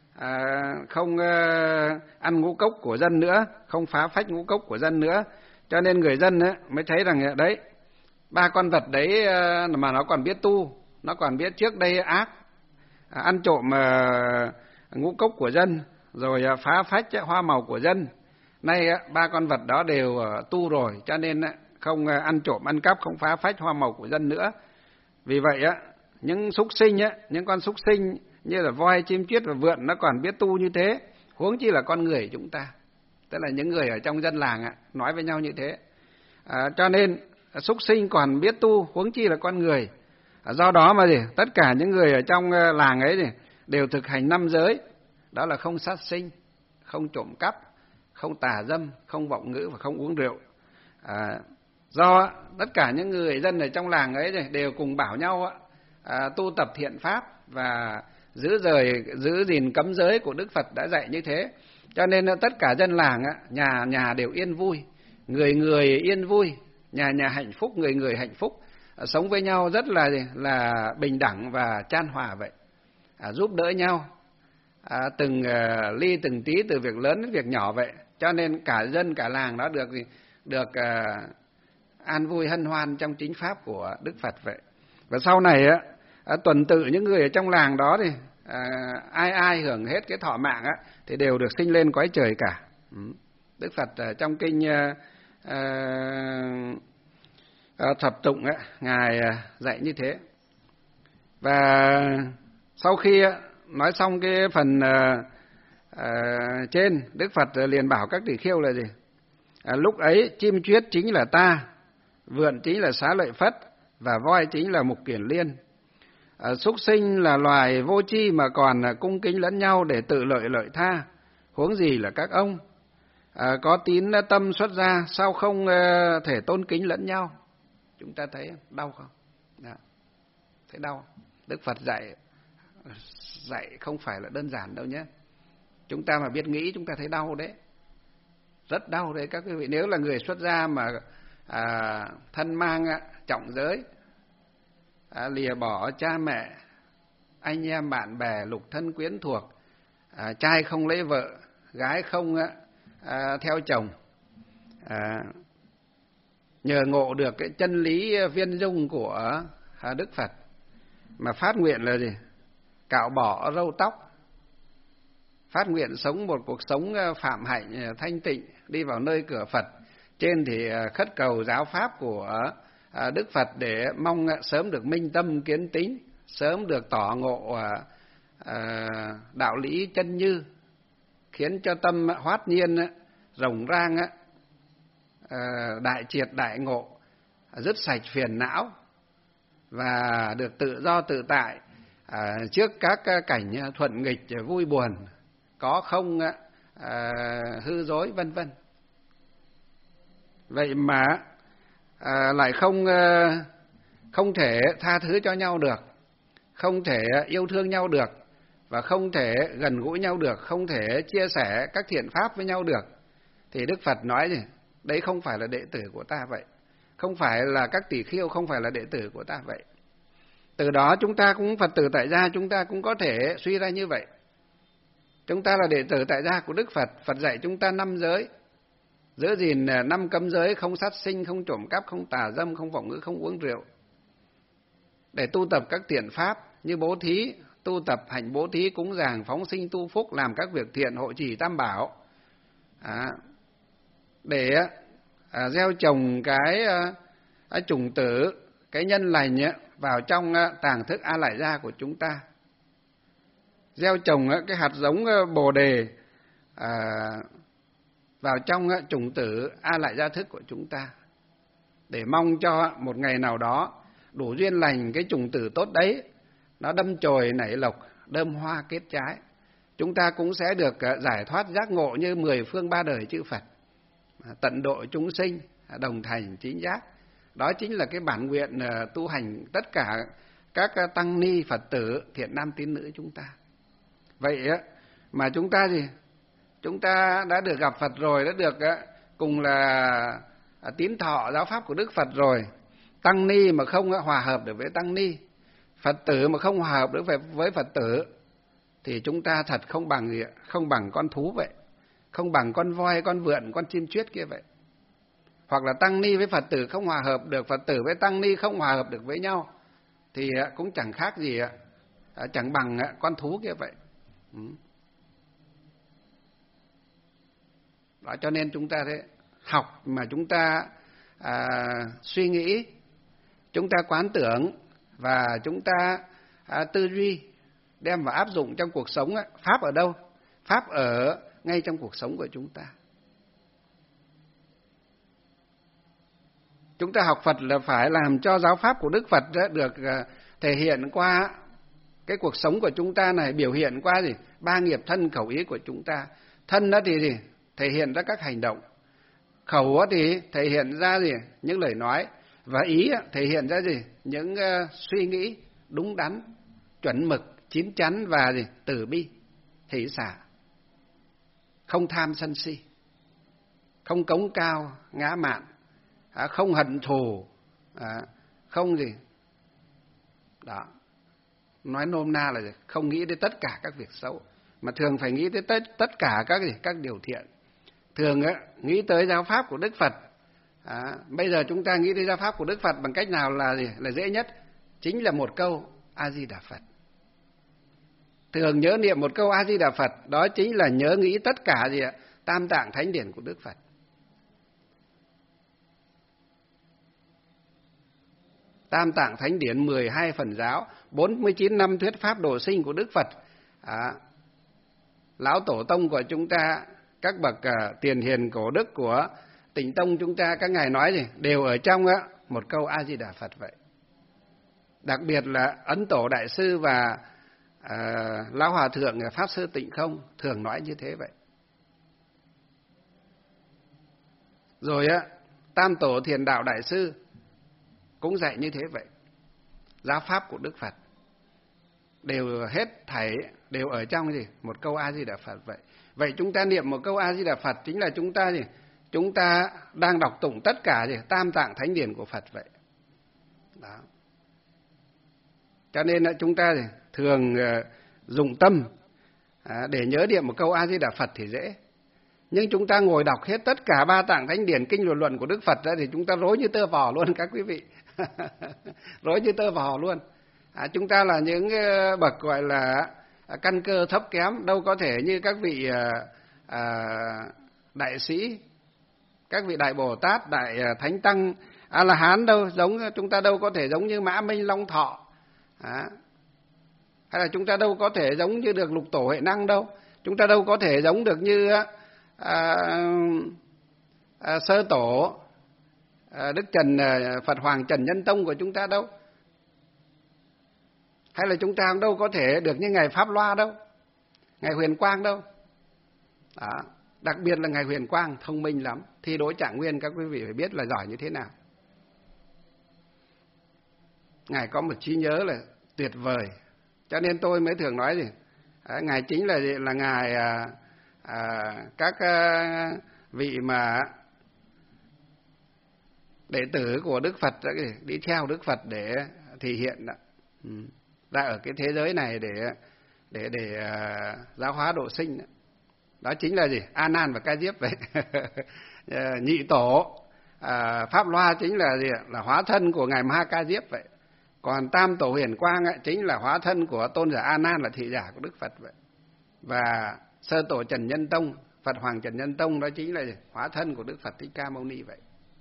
không ăn ngũ cốc của dân nữa, không phá phách ngũ cốc của dân nữa, Cho nên người dân ấy, mới thấy rằng đấy, ba con vật đấy mà nó còn biết tu, nó còn biết trước đây ác, ăn trộm ngũ cốc của dân, rồi phá phách hoa màu của dân. Nay ba con vật đó đều tu rồi, cho nên không ăn trộm, ăn cắp, không phá phách hoa màu của dân nữa. Vì vậy những súc sinh, những con súc sinh như là voi, chim chiết và vượn nó còn biết tu như thế, huống chi là con người chúng ta, tức là những người ở trong dân làng nói với nhau như thế. Cho nên súc sinh còn biết tu, huống chi là con người. Do đó mà tất cả những người ở trong làng ấy đều thực hành 5 giới, đó là không sát sinh, không trộm cắp, không tà dâm, không vọng ngữ và không uống rượu. Do tất cả những người dân ở trong làng ấy đều cùng bảo nhau tu tập thiện pháp và giữ gìn cấm giới của Đức Phật đã dạy như thế. Cho nên tất cả dân làng nhà nhà đều yên vui, người người yên vui, nhà nhà hạnh phúc, người người hạnh phúc, sống với nhau rất là bình đẳng và chan hòa vậy, giúp đỡ nhau từng ly từng tí, từ việc lớn đến việc nhỏ vậy. Cho nên cả dân cả làng đó được an vui hân hoan trong chính pháp của Đức Phật vậy. Và sau này tuần tự những người ở trong làng đó thì ai hưởng hết cái thọ mạng thì đều được sinh lên cõi trời cả. Đức Phật trong kinh Thập Tụng ngài dạy như thế. Và sau khi nói xong cái phần trên, Đức Phật liền bảo các tỳ kheo là gì? Lúc ấy chim chuyết chính là ta, vượn chính là Xá Lợi Phất, và voi chính là Mục Kiền Liên. Súc sinh là loài vô tri mà còn cung kính lẫn nhau để tự lợi tha, huống gì là các ông. Có tín tâm xuất gia, sao không thể tôn kính lẫn nhau? Chúng ta thấy đau không? Đó. Thấy đau. Đức Phật dạy không phải là đơn giản đâu nhé. Chúng ta mà biết nghĩ chúng ta thấy đau đấy. Rất đau đấy các quý vị. Nếu là người xuất gia mà thân mang trọng giới, lìa bỏ cha mẹ, anh em bạn bè, lục thân quyến thuộc, trai không lấy vợ, gái không theo chồng, nhờ ngộ được cái chân lý viên dung của Đức Phật mà phát nguyện là gì? Cạo bỏ râu tóc, phát nguyện sống một cuộc sống phạm hạnh thanh tịnh, đi vào nơi cửa Phật. Trên thì khất cầu giáo pháp của Đức Phật để mong sớm được minh tâm kiến tính, sớm được tỏ ngộ đạo lý chân như, khiến cho tâm hoát nhiên, rộng rang, đại triệt đại ngộ, dứt sạch phiền não và được tự do tự tại trước các cảnh thuận nghịch, vui buồn, có không, hư dối vân vân. Vậy mà lại không thể tha thứ cho nhau được, không thể yêu thương nhau được, và không thể gần gũi nhau được, không thể chia sẻ các thiện pháp với nhau được, thì Đức Phật nói gì? Đấy không phải là đệ tử của ta vậy, không phải là các tỷ kheo, không phải là đệ tử của ta vậy. Từ đó chúng ta cũng Phật tử tại gia, chúng ta cũng có thể suy ra như vậy. Chúng ta là đệ tử tại gia của Đức Phật, Phật dạy chúng ta 5 giới, giữ gìn 5 cấm giới: không sát sinh, không trộm cắp, không tà dâm, không vọng ngữ, không uống rượu, để tu tập các thiện pháp như bố thí, tu tập hành bố thí, cúng dường, phóng sinh, tu phúc, làm các việc thiện, hộ trì tam bảo, để gieo trồng cái chủng tử, cái nhân lành vào trong tàng thức A Lại Gia của chúng ta, gieo trồng cái hạt giống Bồ Đề vào trong chủng tử A Lại Gia thức của chúng ta, để mong cho một ngày nào đó đủ duyên lành, cái chủng tử tốt đấy nó đâm chồi nảy lộc, đơm hoa kết trái, chúng ta cũng sẽ được giải thoát giác ngộ như 10 phương 3 đời chư Phật, tận độ chúng sinh, đồng thành chính giác. Đó chính là cái bản nguyện tu hành tất cả các tăng ni Phật tử thiện nam tín nữ chúng ta. Vậy mà chúng ta gì? Chúng ta đã được gặp Phật rồi, đã được cùng là tín thọ giáo pháp của Đức Phật rồi. Tăng ni mà không hòa hợp được với tăng ni, Phật tử mà không hòa hợp được với Phật tử, thì chúng ta thật không bằng con thú vậy, không bằng con voi, con vượn, con chim chuyết kia vậy. hoặc là tăng ni với Phật tử không hòa hợp được, Phật tử với tăng ni không hòa hợp được với nhau, thì cũng chẳng khác gì, chẳng bằng con thú kia vậy. Đó, cho nên chúng ta thấy học mà chúng ta suy nghĩ, chúng ta quán tưởng và chúng ta tư duy đem vào áp dụng trong cuộc sống. Pháp ở đâu? Pháp ở ngay trong cuộc sống của chúng ta. Chúng ta học Phật là phải làm cho giáo pháp của Đức Phật được thể hiện qua cái cuộc sống của chúng ta này, biểu hiện qua gì? Ba nghiệp thân khẩu ý của chúng ta. Thân đó thì gì? Thể hiện ra các hành động. Khẩu đó thì thể hiện ra gì? Những lời nói. Và ý thể hiện ra gì? Những suy nghĩ đúng đắn, chuẩn mực, chín chắn và gì? Từ bi, hỷ xả. Không tham sân si, không cống cao ngã mạn, không hận thù, không gì. Đó. Nói nôm na là gì? Không nghĩ đến tất cả các việc xấu, mà thường phải nghĩ đến tất cả các gì? Các điều thiện. Thường nghĩ tới giáo pháp của Đức Phật. Bây giờ chúng ta nghĩ tới giáo pháp của Đức Phật bằng cách nào là gì? Là dễ nhất? Chính là một câu A Di Đà Phật. Thường nhớ niệm một câu A Di Đà Phật, đó chính là nhớ nghĩ tất cả gì ạ? Tam tạng thánh điển của Đức Phật. Tam tạng thánh điển, 12 phần giáo, 49 năm thuyết pháp độ sinh của Đức Phật. Lão tổ tông của chúng ta, các bậc tiền hiền cổ đức của Tịnh tông chúng ta, các ngài nói gì? Đều ở trong một câu A Di Đà Phật vậy. Đặc biệt là Ấn Tổ Đại Sư và Lão Hòa Thượng Pháp Sư Tịnh Không thường nói như thế vậy. Rồi Tam Tổ Thiền Đạo Đại Sư cũng dạy như thế vậy. Giáo pháp của Đức Phật đều hết thảy đều ở trong gì? Một câu A Di Đà Phật vậy. Vậy chúng ta niệm một câu A Di Đà Phật chính là chúng ta gì? Chúng ta đang đọc tụng tất cả gì? Tam tạng thánh điển của Phật vậy. Đó. Cho nên chúng ta gì? Thường dùng tâm để nhớ niệm một câu A Di Đà Phật thì dễ. Nhưng chúng ta ngồi đọc hết tất cả ba tạng thánh điển kinh luận luận của Đức Phật ra thì chúng ta rối như tơ vò luôn các quý vị. Rối như tơ vò luôn. Chúng ta là những bậc gọi là căn cơ thấp kém, đâu có thể như các vị đại sĩ, các vị đại Bồ Tát, đại Thánh Tăng, A-la-hán đâu, giống chúng ta đâu có thể giống như Mã Minh Long Thọ. Hay là chúng ta đâu có thể giống như được Lục Tổ Huệ Năng đâu. Chúng ta đâu có thể giống được như Sơ Tổ Đức Trần Phật Hoàng Trần Nhân Tông của chúng ta đâu. Hay là chúng ta đâu có thể được như Ngài Pháp Loa đâu, Ngài Huyền Quang đâu. Đó. Đặc biệt là Ngài Huyền Quang thông minh lắm. Thi đối Trạng Nguyên các quý vị phải biết là giỏi như thế nào. Ngài có một trí nhớ là tuyệt vời. Cho nên tôi mới thường nói gì? Ngài chính là Ngài các vị mà đệ tử của Đức Phật đi theo Đức Phật để thể hiện ra ở cái thế giới này để giáo hóa độ sinh. Đó chính là gì? A Nan và Ca Diếp vậy. Nhị tổ Pháp Loa chính là gì? Là hóa thân của Ngài Ma Ha Ca Diếp vậy. Còn Tam Tổ Huyền Quang chính là hóa thân của tôn giả A Nan, là thị giả của Đức Phật vậy. Và Sơ Tổ Trần Nhân Tông, Phật Hoàng Trần Nhân Tông đó chính là gì? Hóa thân của Đức Phật Thích Ca Mâu Ni vậy.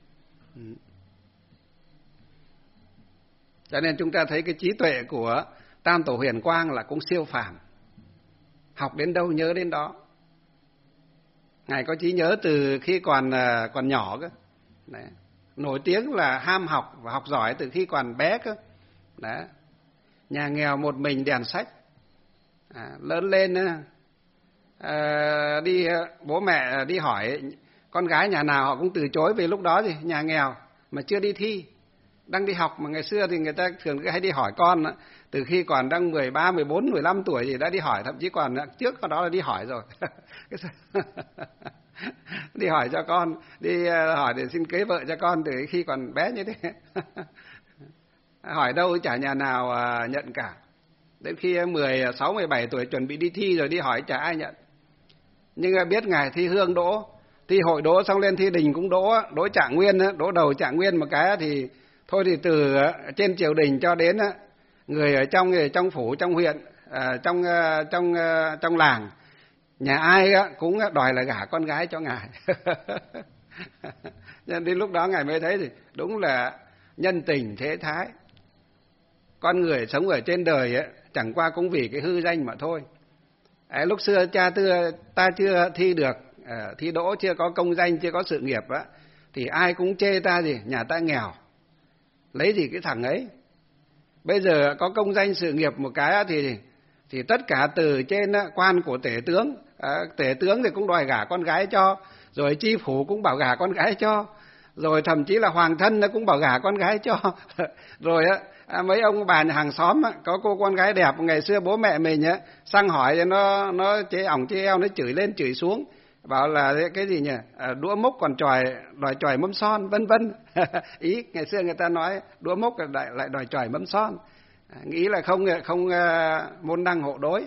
Cho nên chúng ta thấy cái trí tuệ của Tam Tổ Huyền Quang là cũng siêu phàm. Học đến đâu nhớ đến đó. Ngài có trí nhớ từ khi còn nhỏ cơ. Đấy. Nổi tiếng là ham học và học giỏi từ khi còn bé cơ. Đấy. Nhà nghèo một mình đèn sách. Lớn lên đi bố mẹ đi hỏi con gái nhà nào họ cũng từ chối, vì lúc đó thì nhà nghèo mà chưa đi thi, đang đi học. Mà ngày xưa thì người ta thường hay đi hỏi con từ khi còn đang 13, 14, 15 tuổi gì đã đi hỏi, thậm chí còn trước đó là đi hỏi rồi. Đi hỏi cho con, đi hỏi để xin cưới vợ cho con từ khi còn bé như thế. Hỏi đâu chả nhà nào nhận cả. Đến khi 16, 17 tuổi chuẩn bị đi thi rồi đi hỏi chả ai nhận. Nhưng biết Ngài thi hương đỗ thi hội đỗ xong lên thi đình cũng đỗ Trạng Nguyên, đỗ đầu Trạng Nguyên một cái thì thôi thì từ trên triều đình cho đến người ở trong phủ, trong huyện, trong làng, nhà ai cũng đòi là gả con gái cho ngài. Nên đến lúc đó ngài mới thấy thì đúng là nhân tình thế thái. Con người sống ở trên đời chẳng qua cũng vì cái hư danh mà thôi. Lúc xưa ta chưa thi được, thi đỗ, chưa có công danh, chưa có sự nghiệp thì ai cũng chê ta gì, nhà ta nghèo, lấy gì cái thằng ấy. Bây giờ có công danh sự nghiệp một cái thì tất cả từ trên quan của tể tướng, tể tướng thì cũng đòi gả con gái cho, rồi chi phủ cũng bảo gả con gái cho, rồi thậm chí là hoàng thân nó cũng bảo gả con gái cho. Rồi mấy ông bà nhà hàng xóm có cô con gái đẹp, ngày xưa bố mẹ mình sang hỏi thì nó chế ỏng chế eo, nó chửi lên chửi xuống, bảo là cái gì nhỉ, đũa mốc còn đòi chòi mâm son, vân vân. Ý ngày xưa người ta nói đũa mốc lại đòi chòi mâm son, nghĩ là không môn đăng hộ đối.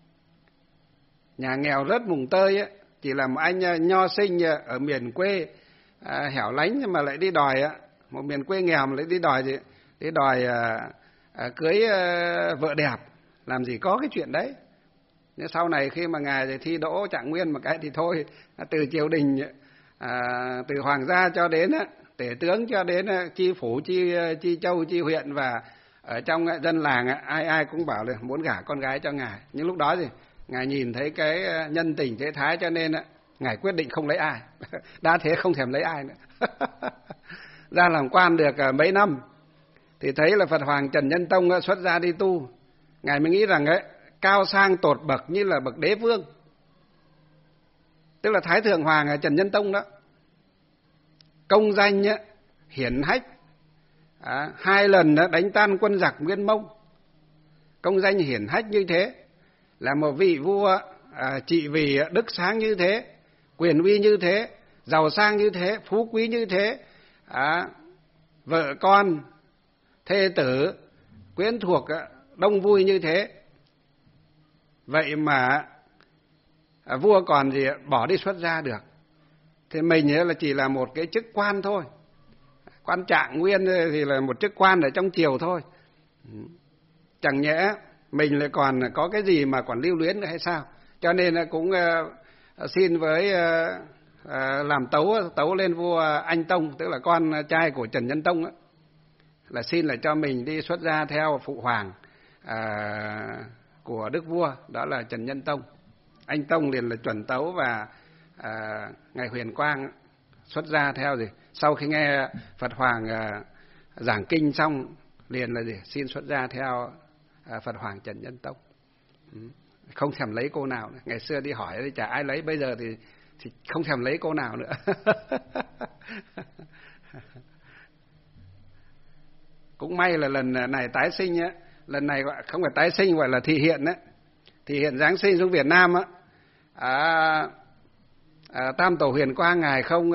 Nhà nghèo rất mùng tơi chỉ là một anh nho sinh ở miền quê hẻo lánh, nhưng mà lại đi đòi một miền quê nghèo mà lại đi đòi gì, đi đòi cưới vợ đẹp, làm gì có cái chuyện đấy. Nhưng sau này khi mà ngài thì thi đỗ Trạng Nguyên một cái thì thôi, từ triều đình, từ hoàng gia cho đến tể tướng, cho đến chi phủ, chi châu, chi huyện, và ở trong dân làng ai cũng bảo là muốn gả con gái cho ngài. Nhưng lúc đó thì ngài nhìn thấy cái nhân tình thế thái, cho nên ngài quyết định không lấy ai. Đã thế không thèm lấy ai nữa. Ra làm quan được mấy năm thì thấy là Phật Hoàng Trần Nhân Tông xuất gia đi tu. Ngài mới nghĩ rằng cao sang tột bậc như là bậc đế vương, tức là Thái Thượng Hoàng Trần Nhân Tông đó. Công danh hiển hách, 2 lần đánh tan quân giặc Nguyên Mông. Công danh hiển hách như thế, là một vị vua trị vì đức sáng như thế, quyền uy như thế, giàu sang như thế, phú quý như thế, vợ con, thê tử, quyến thuộc đông vui như thế. Vậy mà vua còn gì bỏ đi xuất gia được. Thì mình là chỉ là một cái chức quan thôi. Quan Trạng Nguyên thì là một chức quan ở trong triều thôi. Chẳng nhẽ mình lại còn có cái gì mà còn lưu luyến nữa hay sao? Cho nên cũng xin với làm tấu lên vua Anh Tông, tức là con trai của Trần Nhân Tông là xin là cho mình đi xuất gia theo phụ hoàng của đức vua, đó là Trần Nhân Tông. Anh Tông liền là chuẩn tấu, và ngài Huyền Quang xuất gia theo gì. Sau khi nghe Phật Hoàng giảng kinh xong liền là gì, xin xuất gia theo Phật Hoàng Trần Nhân Tông. Không thèm lấy cô nào nữa. Ngày xưa đi hỏi thì chả ai lấy, bây giờ thì không thèm lấy cô nào nữa. Cũng may là lần này tái sinh lần này không phải tái sinh, gọi là thị hiện thị hiện Giáng sinh xuống Việt Nam Tam Tổ Huyền Quang ngài không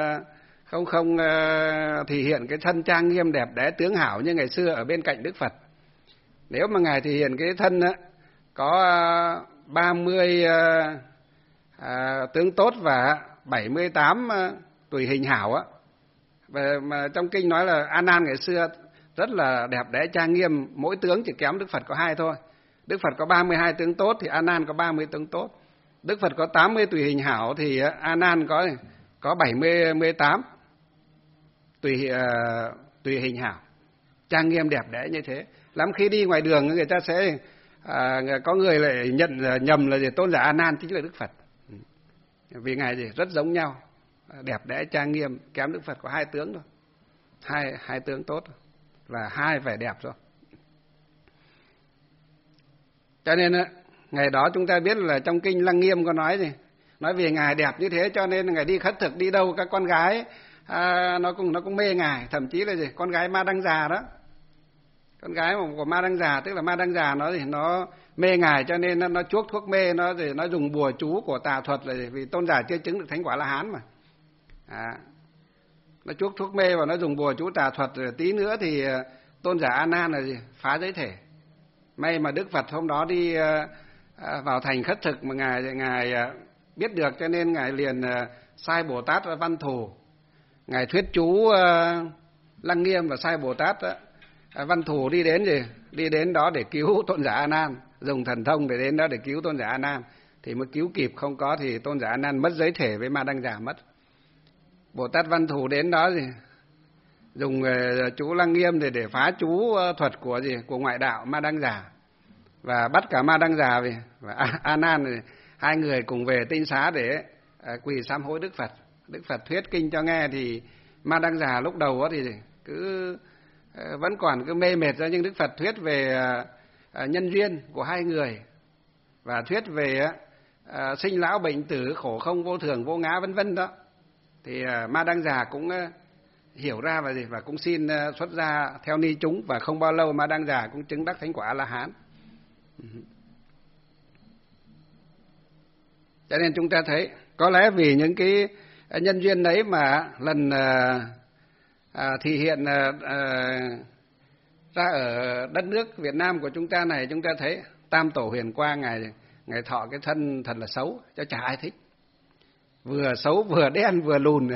thị hiện cái thân trang nghiêm đẹp đẽ tướng hảo như ngày xưa ở bên cạnh Đức Phật. Nếu mà ngài thị hiện cái thân có 30 tướng tốt và 78 tùy hình hảo mà trong kinh nói là A Nan ngày xưa rất là đẹp đẽ trang nghiêm, mỗi tướng chỉ kém Đức Phật có 2 thôi. Đức Phật có 32 tướng tốt thì A Nan có 30 tướng tốt. Đức Phật có 80 tùy hình hảo thì A Nan có 78 tùy hình hảo, trang nghiêm đẹp đẽ như thế. Lắm khi đi ngoài đường người ta sẽ có người lại nhận nhầm là tôn giả A Nan chính là Đức Phật, vì ngài gì rất giống nhau, đẹp đẽ trang nghiêm, kém Đức Phật có 2 tướng thôi, hai tướng tốt và 2 vẻ đẹp rồi. Cho nên ngày đó chúng ta biết là trong kinh Lăng Nghiêm có nói gì, nói vì ngài đẹp như thế cho nên ngài đi khất thực đi đâu các con gái nó cũng mê ngài, thậm chí là gì con gái Ma Đăng Già đó, con gái của Ma Đăng Già, tức là Ma Đăng Già nó mê ngài cho nên nó chuốc thuốc mê, nó dùng bùa chú của tà thuật, là vì tôn giả chưa chứng được thánh quả La Hán mà. Nó chuốc thuốc mê và nó dùng bùa chú tà thuật, rồi tí nữa thì tôn giả A Nan là gì phá giới thể. May mà Đức Phật hôm đó đi vào thành khất thực mà ngài biết được cho nên ngài liền sai Bồ Tát Văn Thù, ngài thuyết chú Lăng Nghiêm và sai Bồ Tát Văn Thù đi đến gì? Đi đến đó để cứu tôn giả A Nan, dùng thần thông để đến đó để cứu tôn giả A Nan thì mới cứu kịp, không có thì tôn giả A Nan mất giới thể với Ma Đăng Già mất. Bồ Tát Văn Thù đến đó gì? Dùng chú Lăng Nghiêm để phá chú thuật của gì? Của ngoại đạo Ma Đăng Già và bắt cả Ma Đăng Già về, và A Nan hai người cùng về Tinh Xá để quỳ sám hối Đức Phật. Đức Phật thuyết kinh cho nghe thì Ma Đăng Già lúc đầu đó thì cứ vẫn còn cứ mê mệt ra, nhưng Đức Phật thuyết về nhân duyên của hai người và thuyết về sinh lão bệnh tử, khổ không vô thường vô ngã vân vân đó, thì Ma Đăng Già cũng hiểu ra và cũng xin xuất gia theo ni chúng, và không bao lâu Ma Đăng Già cũng chứng đắc thánh quả A La Hán. Cho nên chúng ta thấy có lẽ vì những cái nhân duyên đấy mà lần thị hiện ra ở đất nước Việt Nam của chúng ta này, chúng ta thấy Tam Tổ Huyền Quang ngài thọ cái thân thật là xấu, cho chả ai thích, vừa xấu vừa đen vừa lùn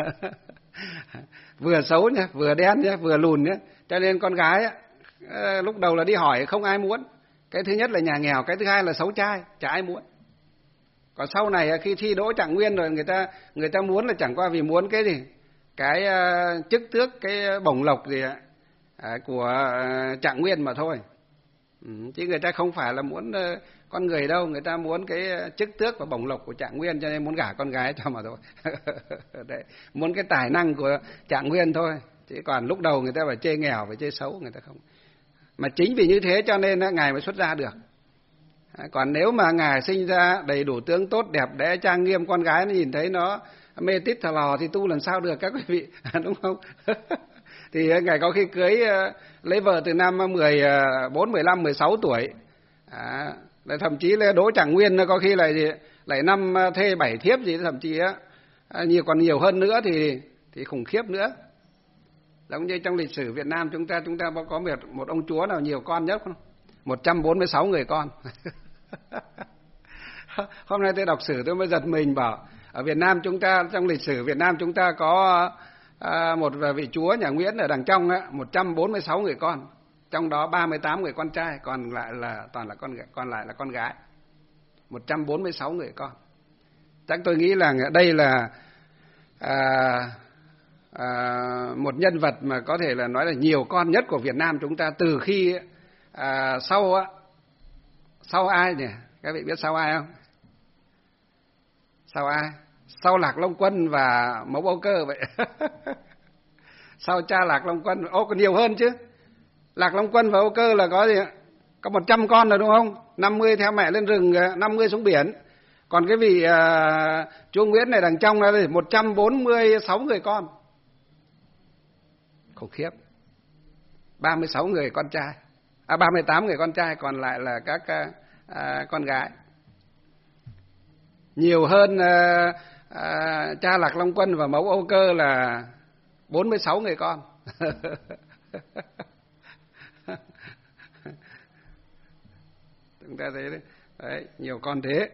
vừa xấu nhá, vừa đen nhá, vừa lùn nhá, cho nên con gái lúc đầu là đi hỏi không ai muốn. Cái thứ nhất là nhà nghèo, cái thứ hai là xấu trai, chả ai muốn. Còn sau này khi thi đỗ trạng nguyên rồi, người ta muốn là chẳng qua vì muốn cái gì, cái chức tước, cái bổng lộc gì của trạng nguyên mà thôi. Chứ người ta không phải là muốn con người đâu, người ta muốn cái chức tước và bổng lộc của trạng nguyên, cho nên muốn gả con gái cho mà thôi. Đấy, muốn cái tài năng của trạng nguyên thôi. Chứ còn lúc đầu người ta phải chê nghèo, phải chê xấu, người ta không. Mà chính vì như thế cho nên ngài mới xuất gia được. Còn nếu mà ngài sinh ra đầy đủ tướng tốt đẹp đẽ trang nghiêm, con gái nó nhìn thấy nó mê tít thà lò thì tu làm sao được các quý vị, đúng không? Thì ngài có khi cưới lấy vợ từ năm 14, 15, 16 tuổi. Thậm chí là đỗ trạng nguyên có khi lại năm thê 7 thiếp gì, thậm chí còn nhiều hơn nữa thì khủng khiếp nữa. Giống như trong lịch sử Việt Nam chúng ta có một ông chúa nào nhiều con nhất không? 146 người con. Hôm nay tôi đọc sử tôi mới giật mình, bảo ở Việt Nam chúng ta, trong lịch sử Việt Nam chúng ta có một vị chúa nhà Nguyễn ở đằng trong 146 người con, trong đó 38 người con trai, còn lại là toàn là con gái. 146 người con. Chắc tôi nghĩ là đây là một nhân vật mà có thể là nói là nhiều con nhất của Việt Nam chúng ta, từ khi sau ai nhỉ? Các vị biết sau ai không? Sau ai? Sau Lạc Long Quân và Mẫu Âu Cơ vậy. Sau cha Lạc Long Quân, còn nhiều hơn chứ. Lạc Long Quân và Âu Cơ là có gì ạ? Có 100 con rồi đúng không? 50 theo mẹ lên rừng, 50 xuống biển. Còn cái vị chúa Nguyễn này đằng trong là 146 người con. Khủng khiếp. 36 người con trai. 38 người con trai, còn lại là các con gái. Nhiều hơn cha Lạc Long Quân và Mẫu Âu Cơ là 46 người con. Chúng ta thấy đấy, nhiều con thế.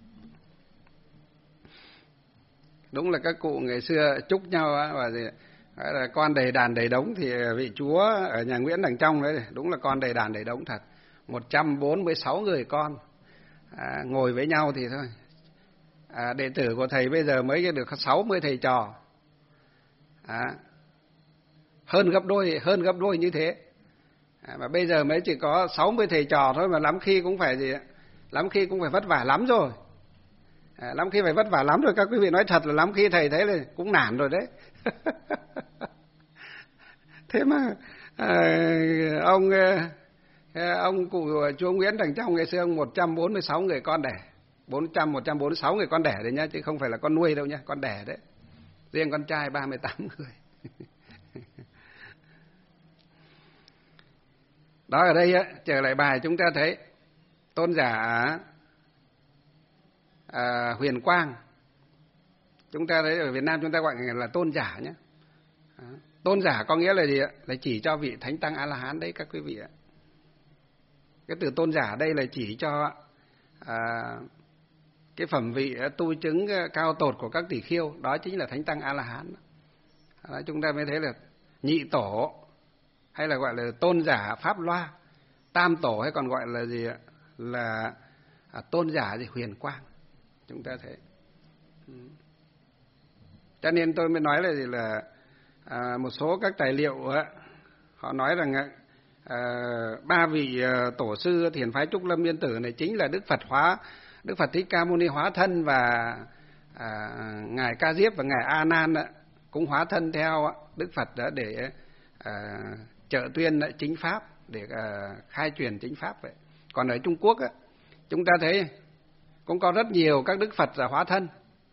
Đúng là các cụ ngày xưa chúc nhau và gì là con đầy đàn đầy đống, thì vị chúa ở nhà Nguyễn đằng trong đấy đúng là con đầy đàn đầy đống thật. 146 người con ngồi với nhau thì thôi. Đệ tử của thầy bây giờ mới được 60 thầy trò. Hơn gấp đôi như thế. Mà bây giờ mới chỉ có 60 thầy trò thôi, mà lắm khi cũng phải vất vả lắm rồi. Lắm khi phải vất vả lắm rồi, các quý vị nói thật là lắm khi thầy thấy là cũng nản rồi đấy. Thế mà ông cụ chúa Nguyễn đằng trong ngày xưa ông 146 người con đẻ, 146 người con đẻ đấy nhá, chứ không phải là con nuôi đâu nhá, con đẻ đấy. Riêng con trai 38 người. Đó, ở đây trở lại bài chúng ta thấy tôn giả Huyền Quang. Chúng ta thấy ở Việt Nam chúng ta gọi là tôn giả nhé. Tôn giả có nghĩa là gì ạ? Là chỉ cho vị thánh tăng A-la-hán đấy các quý vị ạ. Cái từ tôn giả đây là chỉ cho cái phẩm vị tu chứng cao tột của các tỷ khiêu, đó chính là thánh tăng A La Hán. Đó, chúng ta mới thấy là nhị tổ hay là gọi là tôn giả pháp loa, tam tổ hay còn gọi là gì ạ, là tôn giả gì huyền quang. Chúng ta thấy, cho nên tôi mới nói là gì là một số các tài liệu họ nói rằng ba vị tổ sư thiền phái Trúc Lâm Yên Tử này chính là Đức Phật Thích Ca Mâu Ni hóa thân, và ngài Ca Diếp và ngài A Nan cũng hóa thân theo Đức Phật đó để trợ tuyên chính pháp, để khai truyền chính pháp vậy. Còn ở Trung Quốc chúng ta thấy cũng có rất nhiều các Đức Phật là hóa thân.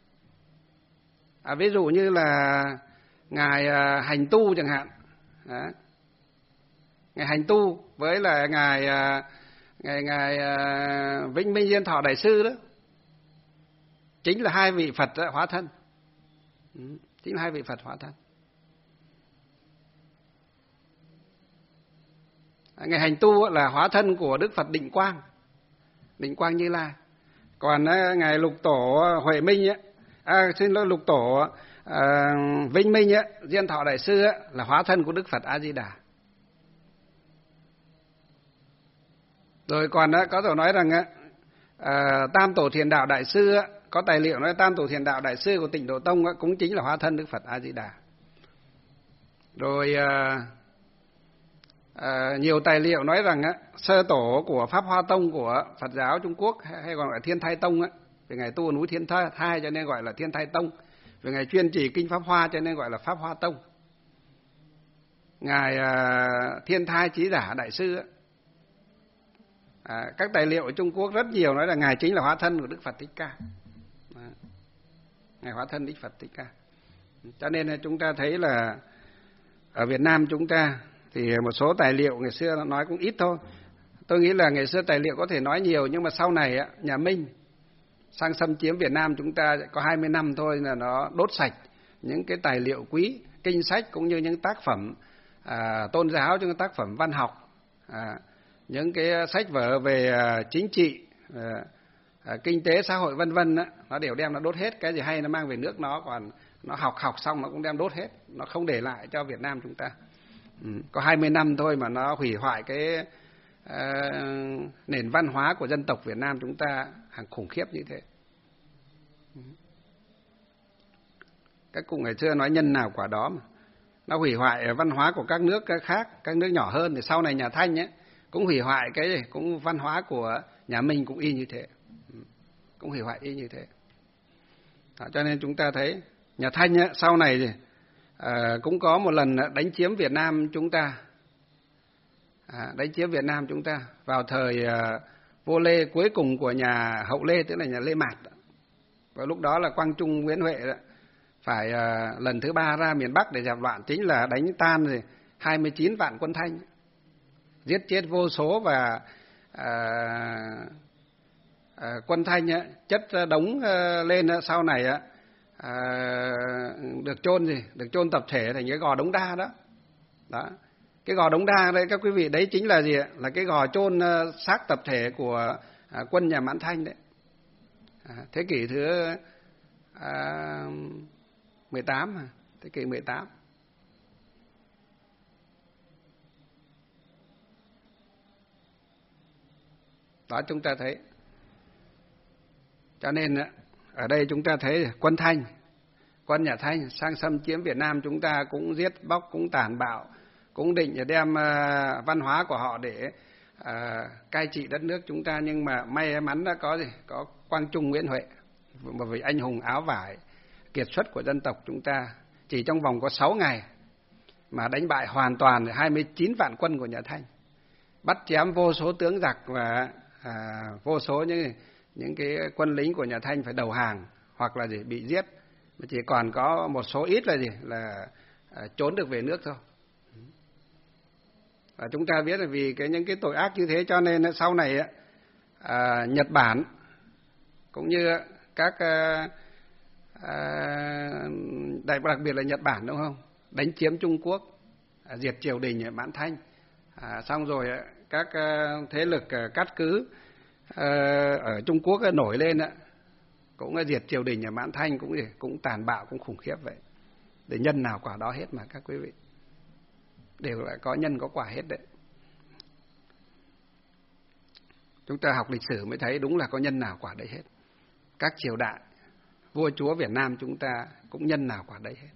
Ví dụ như là ngài Hành Tu chẳng hạn. Đó. Ngài Hành Tu với là ngài Vĩnh Minh Diên Thọ Đại Sư đó, chính là hai vị Phật hóa thân. Chính là hai vị Phật hóa thân. Ngài Hành Tu là hóa thân của Đức Phật Định Quang Như Lai. Còn ngài Lục Tổ Huệ Minh Lục Tổ Vĩnh Minh Diên Thọ Đại Sư là hóa thân của Đức Phật A Di Đà. Rồi còn có thể nói rằng Tam Tổ Thiền Đạo Đại Sư, có tài liệu nói Tam Tổ Thiền Đạo Đại Sư của Tịnh Độ Tông cũng chính là hóa thân Đức Phật A Di Đà. Rồi nhiều tài liệu nói rằng sơ tổ của Pháp Hoa Tông của Phật giáo Trung Quốc, hay còn gọi là Thiên Thai Tông, vì ngài tu ở núi Thiên Thai cho nên gọi là Thiên Thai Tông, vì ngài chuyên trì kinh Pháp Hoa cho nên gọi là Pháp Hoa Tông. Ngài Thiên Thai Chí Giả Đại Sư, các tài liệu ở Trung Quốc rất nhiều nói là ngài chính là hóa thân của Đức Phật Thích Ca. Ngài hóa thân Đức Phật Thích Ca. Cho nên chúng ta thấy là ở Việt Nam chúng ta thì một số tài liệu ngày xưa nói cũng ít thôi. Tôi nghĩ là ngày xưa tài liệu có thể nói nhiều, nhưng mà sau này nhà Minh sang xâm chiếm Việt Nam chúng ta có 20 năm thôi là nó đốt sạch những cái tài liệu quý, kinh sách cũng như những tác phẩm tôn giáo, những tác phẩm văn học, những cái sách vở về chính trị, kinh tế xã hội vân vân, nó đều đem nó đốt hết. Cái gì hay nó mang về nước nó, còn nó học xong nó cũng đem đốt hết, nó không để lại cho Việt Nam chúng ta. Có 20 năm thôi mà nó hủy hoại cái nền văn hóa của dân tộc Việt Nam chúng ta hàng khủng khiếp như thế. Các cụ ngày xưa nói nhân nào quả đó mà. Nó hủy hoại văn hóa của các nước khác, các nước nhỏ hơn. Thì sau này nhà Thanh cũng hủy hoại cái cũng văn hóa của nhà Minh cũng y như thế. Cũng hủy hoại y như thế. Cho nên chúng ta thấy nhà Thanh sau này thì cũng có một lần đánh chiếm Việt Nam chúng ta. Đánh chiếm Việt Nam chúng ta vào thời vua Lê cuối cùng của nhà Hậu Lê, tức là nhà Lê Mạt. Và lúc đó là Quang Trung Nguyễn Huệ phải lần thứ 3 ra miền Bắc để dẹp loạn, chính là đánh tan rồi 29 vạn quân Thanh, giết chết vô số, và quân Thanh chất đống lên sau này được chôn tập thể thành cái gò Đống Đa đó. Đó. Cái gò Đống Đa đây các quý vị, đấy chính là gì ạ? Là cái gò chôn xác tập thể của quân nhà Mãn Thanh đấy. Thế kỷ thứ 18, thế kỷ 18. Đó chúng ta thấy. Cho nên ở đây chúng ta thấy quân Thanh, quân nhà Thanh sang xâm chiếm Việt Nam chúng ta cũng giết bóc, cũng tàn bạo, cũng định đem văn hóa của họ để cai trị đất nước chúng ta. Nhưng mà may mắn đã có Quang Trung Nguyễn Huệ, một vị anh hùng áo vải kiệt xuất của dân tộc chúng ta, chỉ trong vòng có 6 ngày mà đánh bại hoàn toàn 29 vạn quân của nhà Thanh, bắt chém vô số tướng giặc, và vô số những cái quân lính của nhà Thanh phải đầu hàng hoặc là bị giết, mà chỉ còn có một số ít là trốn được về nước thôi. Và chúng ta biết là vì những cái tội ác như thế cho nên sau này Nhật Bản cũng như các đặc biệt là Nhật Bản, đúng không, đánh chiếm Trung Quốc, diệt triều đình Mãn Thanh, xong rồi các thế lực cát cứ ở Trung Quốc nổi lên cũng diệt triều đình ở Mãn Thanh, cũng tàn bạo, cũng khủng khiếp vậy. Để nhân nào quả đó hết mà các quý vị, đều là có nhân có quả hết đấy. Chúng ta học lịch sử mới thấy đúng là có nhân nào quả đấy hết. Các triều đại, vua chúa Việt Nam chúng ta cũng nhân nào quả đấy hết.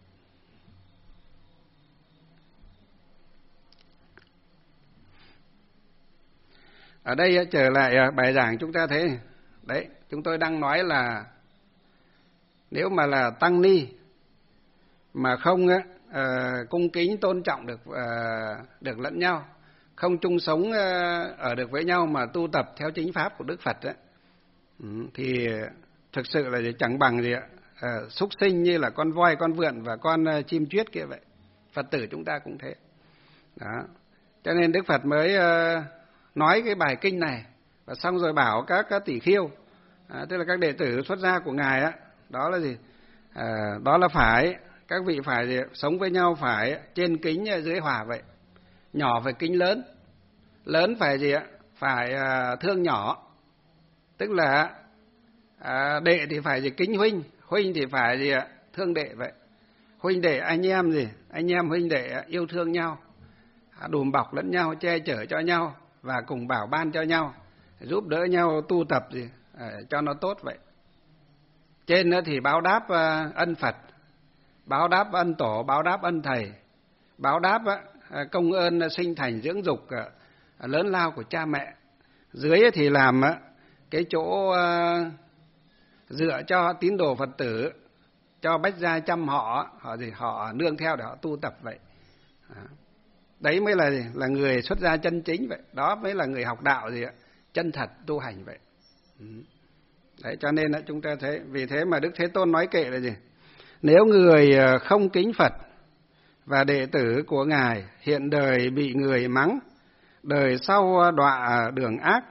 Ở đây trở lại bài giảng chúng ta thấy đấy, chúng tôi đang nói là nếu mà là tăng ni mà không cung kính tôn trọng được lẫn nhau, không chung sống ở được với nhau mà tu tập theo chính pháp của Đức Phật ấy, thì thực sự là chẳng bằng gì ạ, súc sinh như là con voi, con vượn và con chim chuyết kia vậy. Phật tử chúng ta cũng thế. Đó. Cho nên Đức Phật mới nói cái bài kinh này, và xong rồi bảo các tỷ khưu, tức là các đệ tử xuất gia của ngài á, đó là gì? Đó là phải các vị phải gì? Sống với nhau phải trên kính dưới hòa vậy. Nhỏ phải kính lớn, lớn phải gì ạ? Phải thương nhỏ, tức là đệ thì phải gì? Kính huynh, huynh thì phải gì ạ? Thương đệ vậy. Huynh đệ anh em gì? Anh em huynh đệ yêu thương nhau, đùm bọc lẫn nhau, che chở cho nhau và cùng bảo ban cho nhau, giúp đỡ nhau tu tập gì cho nó tốt vậy. Trên nữa thì báo đáp ân Phật, báo đáp ân tổ, báo đáp ân thầy, báo đáp công ơn sinh thành dưỡng dục lớn lao của cha mẹ. Dưới thì làm cái chỗ dựa cho tín đồ Phật tử, cho bách gia chăm họ nương theo để họ tu tập vậy. Đấy mới là người xuất gia chân chính vậy. Đó mới là người học đạo gì ạ? Chân thật tu hành vậy. Đấy, cho nên là chúng ta thấy, vì thế mà Đức Thế Tôn nói kệ là gì? Nếu người không kính Phật và đệ tử của ngài hiện đời bị người mắng, đời sau đọa đường ác.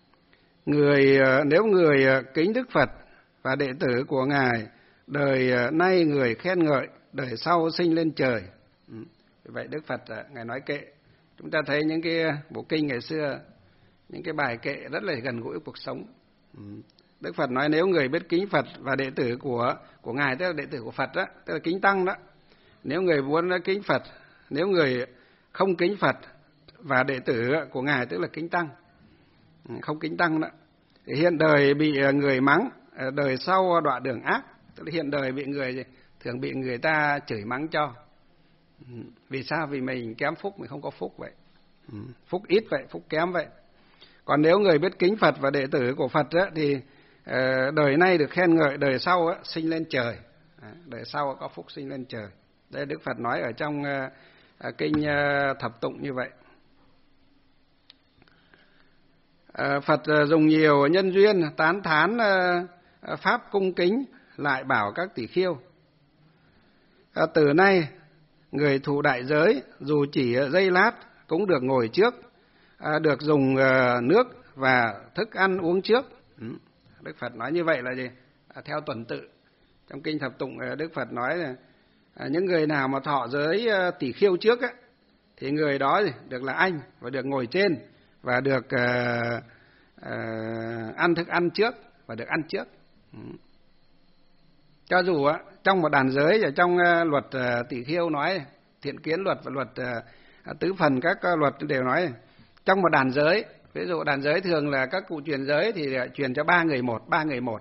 Nếu người kính Đức Phật và đệ tử của ngài, đời nay người khen ngợi, đời sau sinh lên trời. Vậy Đức Phật ngài nói kệ. Chúng ta thấy những cái bộ kinh ngày xưa, những cái bài kệ rất là gần gũi cuộc sống. Đức Phật nói nếu người biết kính Phật và đệ tử của ngài, tức là đệ tử của Phật đó, tức là kính tăng đó. Nếu người muốn kính Phật, nếu người không kính Phật và đệ tử của ngài, tức là kính tăng, không kính tăng đó, thì hiện đời bị người mắng, đời sau đọa đường ác. Tức là hiện đời bị thường bị người ta chửi mắng cho. Vì sao? Vì mình kém phúc, mình không có phúc vậy. Phúc ít vậy, phúc kém vậy. Còn nếu người biết kính Phật và đệ tử của Phật á, thì đời nay được khen ngợi, đời sau á, sinh lên trời. Đời sau có phúc sinh lên trời. Đây Đức Phật nói ở trong kinh Thập Tụng như vậy. Phật dùng nhiều nhân duyên tán thán pháp cung kính, lại bảo các tỷ khưu: từ nay người thụ đại giới dù chỉ giây lát cũng được ngồi trước, được dùng nước và thức ăn uống trước. Đức Phật nói như vậy là gì? Theo tuần tự. Trong kinh Thập Tụng Đức Phật nói là những người nào mà thọ giới tỷ khưu trước á, thì người đó được là anh và được ngồi trên và được ăn thức ăn trước và được ăn trước. Cho dù trong một đàn giới và trong luật tỷ khưu nói thiện kiến luật và luật tứ phần, các luật đều nói trong một đàn giới, ví dụ đàn giới thường là các cụ truyền giới thì truyền cho 3 người một.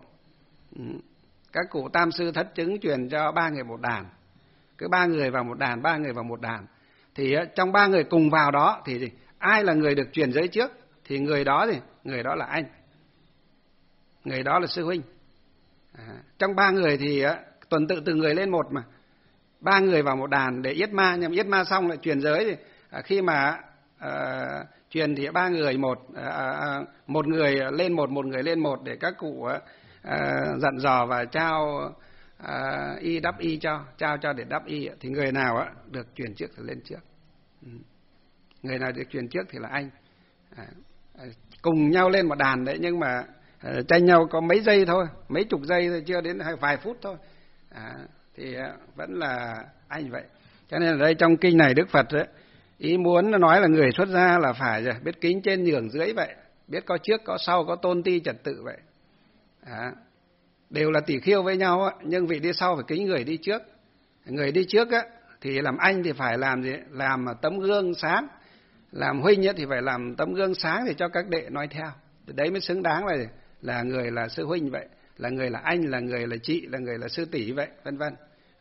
Các cụ tam sư thất chứng truyền cho 3 người một đàn, cứ 3 người vào một đàn, 3 người vào một đàn. Thì trong 3 người cùng vào đó thì ai là người được truyền giới trước thì người đó là anh, người đó là sư huynh. Trong 3 người thì tuần tự từng người lên một mà. 3 người vào một đàn để yết ma, nhưng yết ma xong lại truyền giới thì khi mà truyền thì 3 người một người lên một người lên một, để các cụ dặn dò và trao y đắp y trao cho để đắp y, thì người nào được truyền trước thì lên trước. Người nào được truyền trước thì là anh. Cùng nhau lên một đàn đấy, nhưng mà tranh nhau có mấy giây thôi, mấy chục giây thôi, chưa đến vài phút thôi, thì vẫn là anh vậy. Cho nên ở đây trong kinh này Đức Phật ấy, ý muốn nói là người xuất gia là phải biết kính trên nhường dưới vậy, biết có trước có sau, có tôn ti trật tự vậy. đều là tỷ khiêu với nhau á, nhưng vị đi sau phải kính người đi trước. Người đi trước á thì làm anh thì phải làm gì? Làm tấm gương sáng. Làm huynh á thì phải làm tấm gương sáng để cho các đệ noi theo. Đấy mới xứng đáng là người là sư huynh vậy, là người là anh, là người là chị, là người là sư tỷ vậy, vân vân.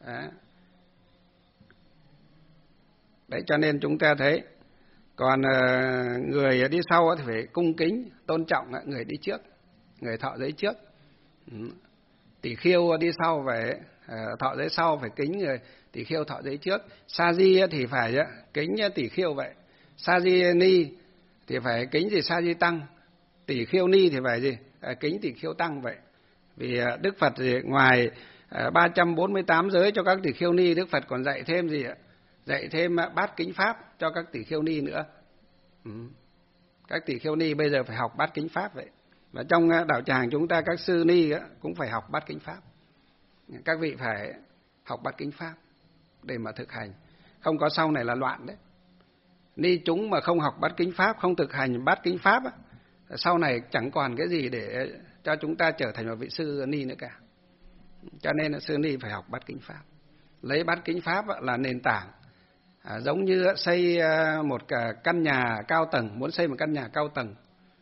Đấy cho nên chúng ta thấy, còn người đi sau thì phải cung kính, tôn trọng người đi trước, người thọ giới trước. Tỷ khiêu đi sau phải thọ giới sau, phải kính người tỷ khiêu thọ giới trước. Sa di thì phải kính tỷ khiêu vậy. Sa di ni thì phải kính gì? Sa di tăng. Tỷ khiêu ni thì phải gì? Kính tỷ khiêu tăng vậy. Vì Đức Phật thì ngoài 348 giới cho các tỷ khiêu ni, Đức Phật còn dạy thêm gì ạ? Dạy thêm bát kính pháp cho các tỷ khiêu ni nữa. Các tỷ khiêu ni bây giờ phải học bát kính pháp vậy. Và trong đạo tràng chúng ta, các sư ni cũng phải học bát kính pháp. Các vị phải học bát kính pháp để mà thực hành, không có sau này là loạn đấy. Ni chúng mà không học bát kính pháp, không thực hành bát kính pháp, sau này chẳng còn cái gì để cho chúng ta trở thành một vị sư ni nữa cả. Cho nên là sư ni phải học bát kính pháp, lấy bát kính pháp là nền tảng. Giống như xây một căn nhà cao tầng, muốn xây một căn nhà cao tầng,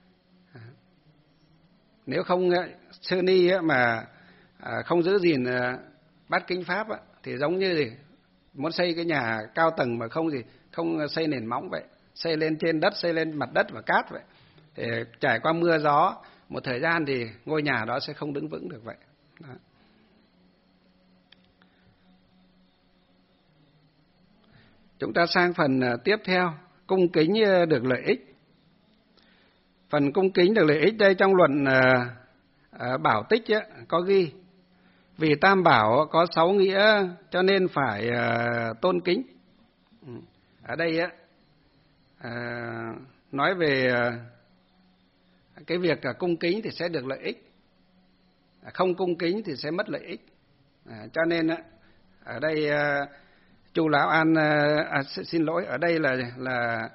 nếu không sư ni mà không giữ gìn bát kính pháp thì giống như gì? Muốn xây cái nhà cao tầng mà không xây nền móng vậy, xây lên trên đất, xây lên mặt đất và cát vậy, thì trải qua mưa gió một thời gian thì ngôi nhà đó sẽ không đứng vững được vậy. Đó. Chúng ta sang phần tiếp theo, cung kính được lợi ích. Phần cung kính được lợi ích đây trong luận Bảo Tích có ghi: vì Tam Bảo có 6 nghĩa cho nên phải tôn kính. Ở đây nói về cái việc cung kính thì sẽ được lợi ích, không cung kính thì sẽ mất lợi ích. Cho nên ở đây Chu Lão An xin lỗi, ở đây là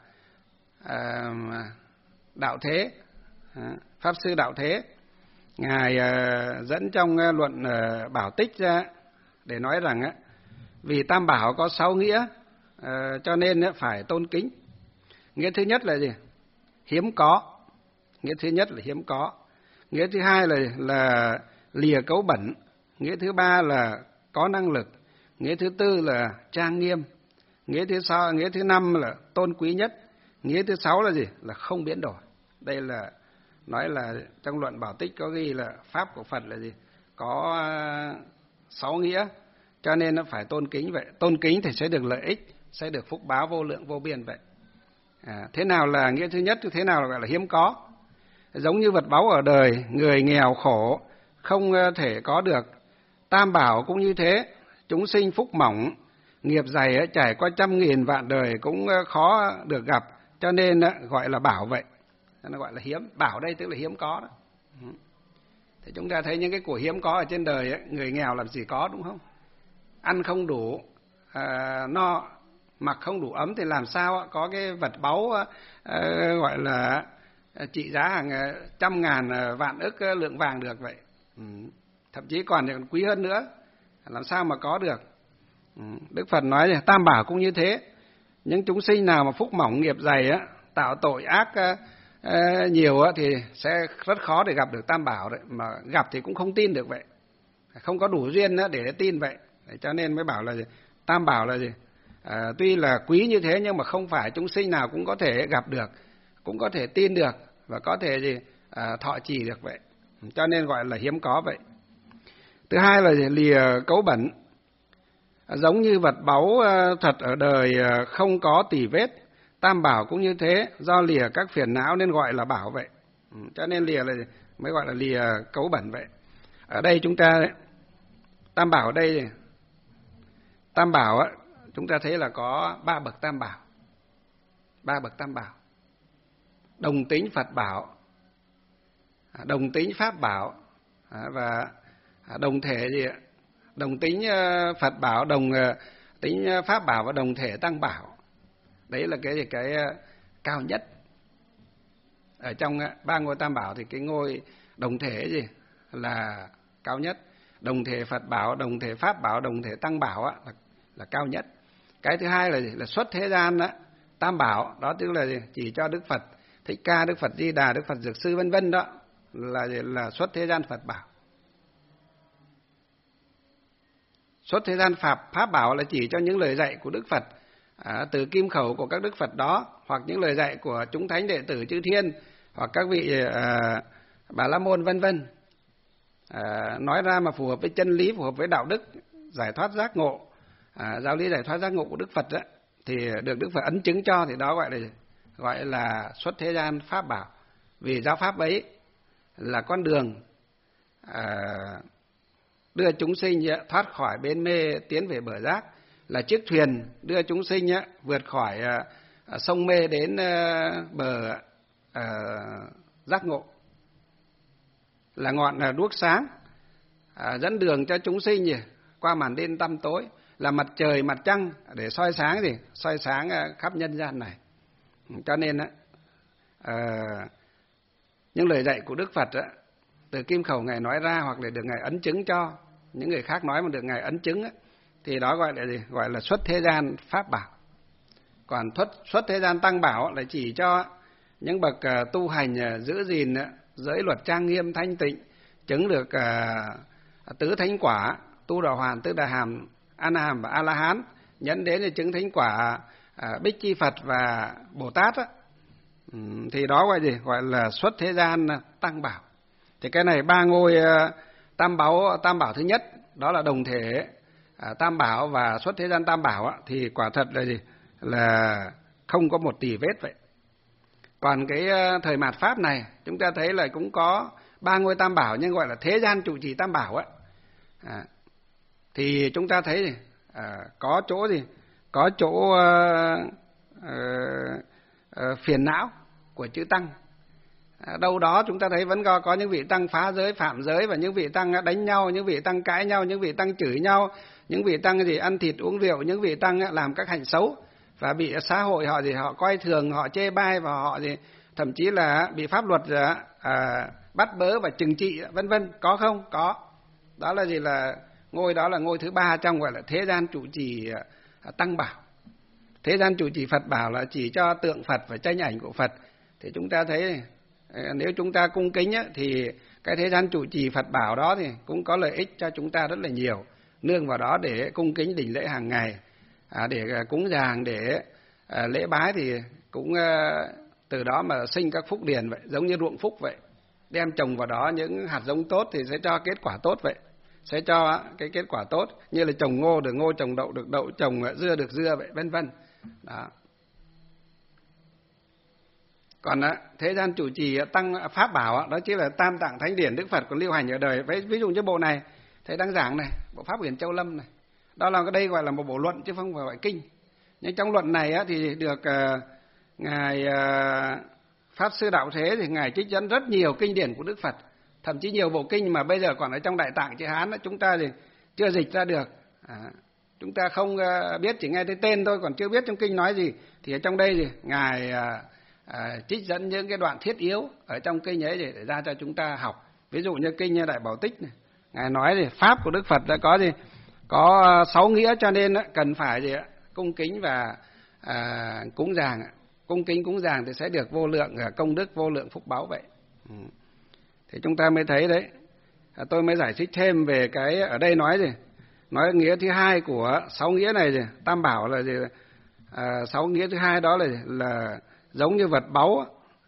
Đạo Thế, Pháp Sư Đạo Thế, ngài dẫn trong luận Bảo Tích ra để nói rằng vì Tam Bảo có 6 nghĩa cho nên phải tôn kính. Nghĩa thứ nhất là gì? Hiếm có. Nghĩa thứ nhất là hiếm có. Nghĩa thứ hai là lìa cấu bẩn. Nghĩa thứ ba là có năng lực. Nghĩa thứ tư là trang nghiêm. Nghĩa thứ năm là tôn quý nhất. Nghĩa thứ sáu là gì? Là không biến đổi. Đây là nói là trong luận Bảo Tích có ghi là pháp của Phật là gì? Có 6 nghĩa, cho nên nó phải tôn kính vậy. Tôn kính thì sẽ được lợi ích, sẽ được phúc báo vô lượng vô biên vậy. Thế nào là nghĩa thứ nhất, thế nào là gọi là hiếm có? Giống như vật báu ở đời, người nghèo khổ không thể có được. Tam Bảo cũng như thế, chúng sinh phúc mỏng, nghiệp dày trải qua 100.000 vạn đời cũng khó được gặp, cho nên gọi là bảo vậy. Nó gọi là hiếm. Bảo đây tức là hiếm có đó. Thì chúng ta thấy những cái của hiếm có ở trên đời người nghèo làm gì có, đúng không? Ăn không đủ no, mặc không đủ ấm thì làm sao có cái vật báu gọi là trị giá hàng 100.000 vạn ức lượng vàng được vậy. Thậm chí còn quý hơn nữa, làm sao mà có được? Đức Phật nói là Tam Bảo cũng như thế. Những chúng sinh nào mà phúc mỏng nghiệp dày tạo tội ác nhiều thì sẽ rất khó để gặp được Tam Bảo đấy, mà gặp thì cũng không tin được vậy, không có đủ duyên để tin vậy. Cho nên mới bảo là gì? Tam Bảo là gì? Tuy là quý như thế nhưng mà không phải chúng sinh nào cũng có thể gặp được, cũng có thể tin được và có thể gì thọ trì được vậy. Cho nên gọi là hiếm có vậy. Thứ hai là gì? Lìa cấu bẩn. Giống như vật báu thật ở đời không có tì vết, Tam Bảo cũng như thế, do lìa các phiền não nên gọi là bảo vậy. Cho nên lìa là mới gọi là lìa cấu bẩn vậy. Ở đây chúng ta Tam Bảo ở đây, Tam Bảo chúng ta thấy là có 3 bậc Tam Bảo. 3 bậc Tam Bảo. Đồng tính Phật Bảo, đồng tính Pháp Bảo và đồng thể gì ạ? Đồng tính Phật Bảo, đồng tính Pháp Bảo và đồng thể Tăng Bảo. Đấy là cái cao nhất. Ở trong 3 ngôi Tam Bảo thì cái ngôi đồng thể gì là cao nhất. Đồng thể Phật bảo, đồng thể Pháp bảo, đồng thể Tăng bảo á, là cao nhất. Cái thứ hai là xuất thế gian đó, Tam bảo, đó tức là chỉ cho Đức Phật Thích Ca, Đức Phật Di Đà, Đức Phật Dược Sư vân vân đó, là xuất thế gian Phật bảo. Xuất thế gian Pháp bảo là chỉ cho những lời dạy của Đức Phật từ kim khẩu của các Đức Phật đó, hoặc những lời dạy của chúng thánh đệ tử chư thiên, hoặc các vị Bà La Môn vân vân, nói ra mà phù hợp với chân lý, phù hợp với đạo đức, giải thoát giác ngộ, giáo lý giải thoát giác ngộ của Đức Phật đó, thì được Đức Phật ấn chứng cho, thì đó gọi là xuất thế gian Pháp bảo. Vì giáo pháp ấy là con đường đưa chúng sinh thoát khỏi bến mê tiến về bờ giác, là chiếc thuyền đưa chúng sinh vượt khỏi sông mê đến bờ giác ngộ, là ngọn đuốc sáng dẫn đường cho chúng sinh qua màn đêm tăm tối, là mặt trời mặt trăng để soi sáng khắp nhân gian này. Cho nên những lời dạy của Đức Phật từ kim khẩu Ngài nói ra, hoặc là được Ngài ấn chứng cho những người khác nói mà được Ngài ấn chứng thì đó gọi là gì? Gọi là xuất thế gian Pháp bảo. Còn xuất thế gian Tăng bảo là chỉ cho những bậc tu hành giữ gìn giới luật trang nghiêm thanh tịnh, chứng được tứ thánh quả, tu đà hoàn, tứ đà hàm, a na hàm và a la hán, nhẫn đến để chứng thánh quả Bích Chi Phật và Bồ Tát á. Thì đó gọi gì? Gọi là xuất thế gian Tăng bảo. Thì cái này ba ngôi Tam bảo thứ nhất đó là đồng thể Tam bảo và xuất thế gian Tam bảo á, thì quả thật là gì? Là không có một tì vết vậy. Còn cái thời mạt Pháp này chúng ta thấy là cũng có ba ngôi Tam bảo, nhưng gọi là thế gian trụ trì Tam bảo á. Thì chúng ta thấy có chỗ gì? Có chỗ phiền não của chữ Tăng. Đâu đó chúng ta thấy vẫn có những vị Tăng phá giới, phạm giới, và những vị Tăng đánh nhau, những vị Tăng cãi nhau, những vị Tăng chửi nhau, những vị Tăng ăn thịt uống rượu, những vị Tăng làm các hành xấu, và bị xã hội họ coi thường, họ chê bai, và họ thậm chí là bị pháp luật bắt bớ và trừng trị vân vân. Có không? Có. Đó là gì? Là ngôi đó là ngôi thứ ba trong gọi là thế gian trụ trì Tăng bảo. Thế gian trụ trì Phật bảo là chỉ cho tượng Phật và tranh ảnh của Phật. Thì chúng ta thấy nếu chúng ta cung kính thì cái thế gian trụ trì Phật bảo đó thì cũng có lợi ích cho chúng ta rất là nhiều. Nương vào đó để cung kính đảnh lễ hàng ngày, để cúng dường, để lễ bái, thì cũng từ đó mà sinh các phúc điền vậy, giống như ruộng phúc vậy. Đem trồng vào đó những hạt giống tốt thì sẽ cho kết quả tốt vậy, sẽ cho cái kết quả tốt, như là trồng ngô được ngô, trồng đậu được đậu, trồng dưa được dưa vậy, vân vân. Đó. Còn thế gian trụ trì Tăng Pháp bảo đó chính là Tam Tạng Thánh Điển Đức Phật còn lưu hành ở đời. Ví dụ như bộ này thầy đang giảng này, bộ Pháp Hiển Châu Lâm này, đó là cái đây gọi là một bộ luận chứ không phải gọi kinh. Nhưng trong luận này thì được ngài Pháp Sư Đạo Thế thì ngài trích dẫn rất nhiều kinh điển của Đức Phật, thậm chí nhiều bộ kinh mà bây giờ còn ở trong Đại Tạng chữ Hán chúng ta thì chưa dịch ra được. Chúng ta không biết, chỉ nghe thấy tên thôi, còn chưa biết trong kinh nói gì. Thì ở trong đây thì ngài trích dẫn những cái đoạn thiết yếu ở trong kinh ấy để ra cho chúng ta học. Ví dụ như kinh Đại Bảo Tích này, ngài nói thì pháp của Đức Phật đã có gì? Có 6 nghĩa, cho nên cần phải cung kính và cúng dường. Cung kính cúng dường thì sẽ được vô lượng công đức, vô lượng phúc báu vậy. Thì chúng ta mới thấy đấy. Tôi mới giải thích thêm về cái ở đây nói gì? Nói nghĩa thứ hai của 6 nghĩa này gì? Tam bảo là gì? 6 nghĩa thứ hai đó là giống như vật báu,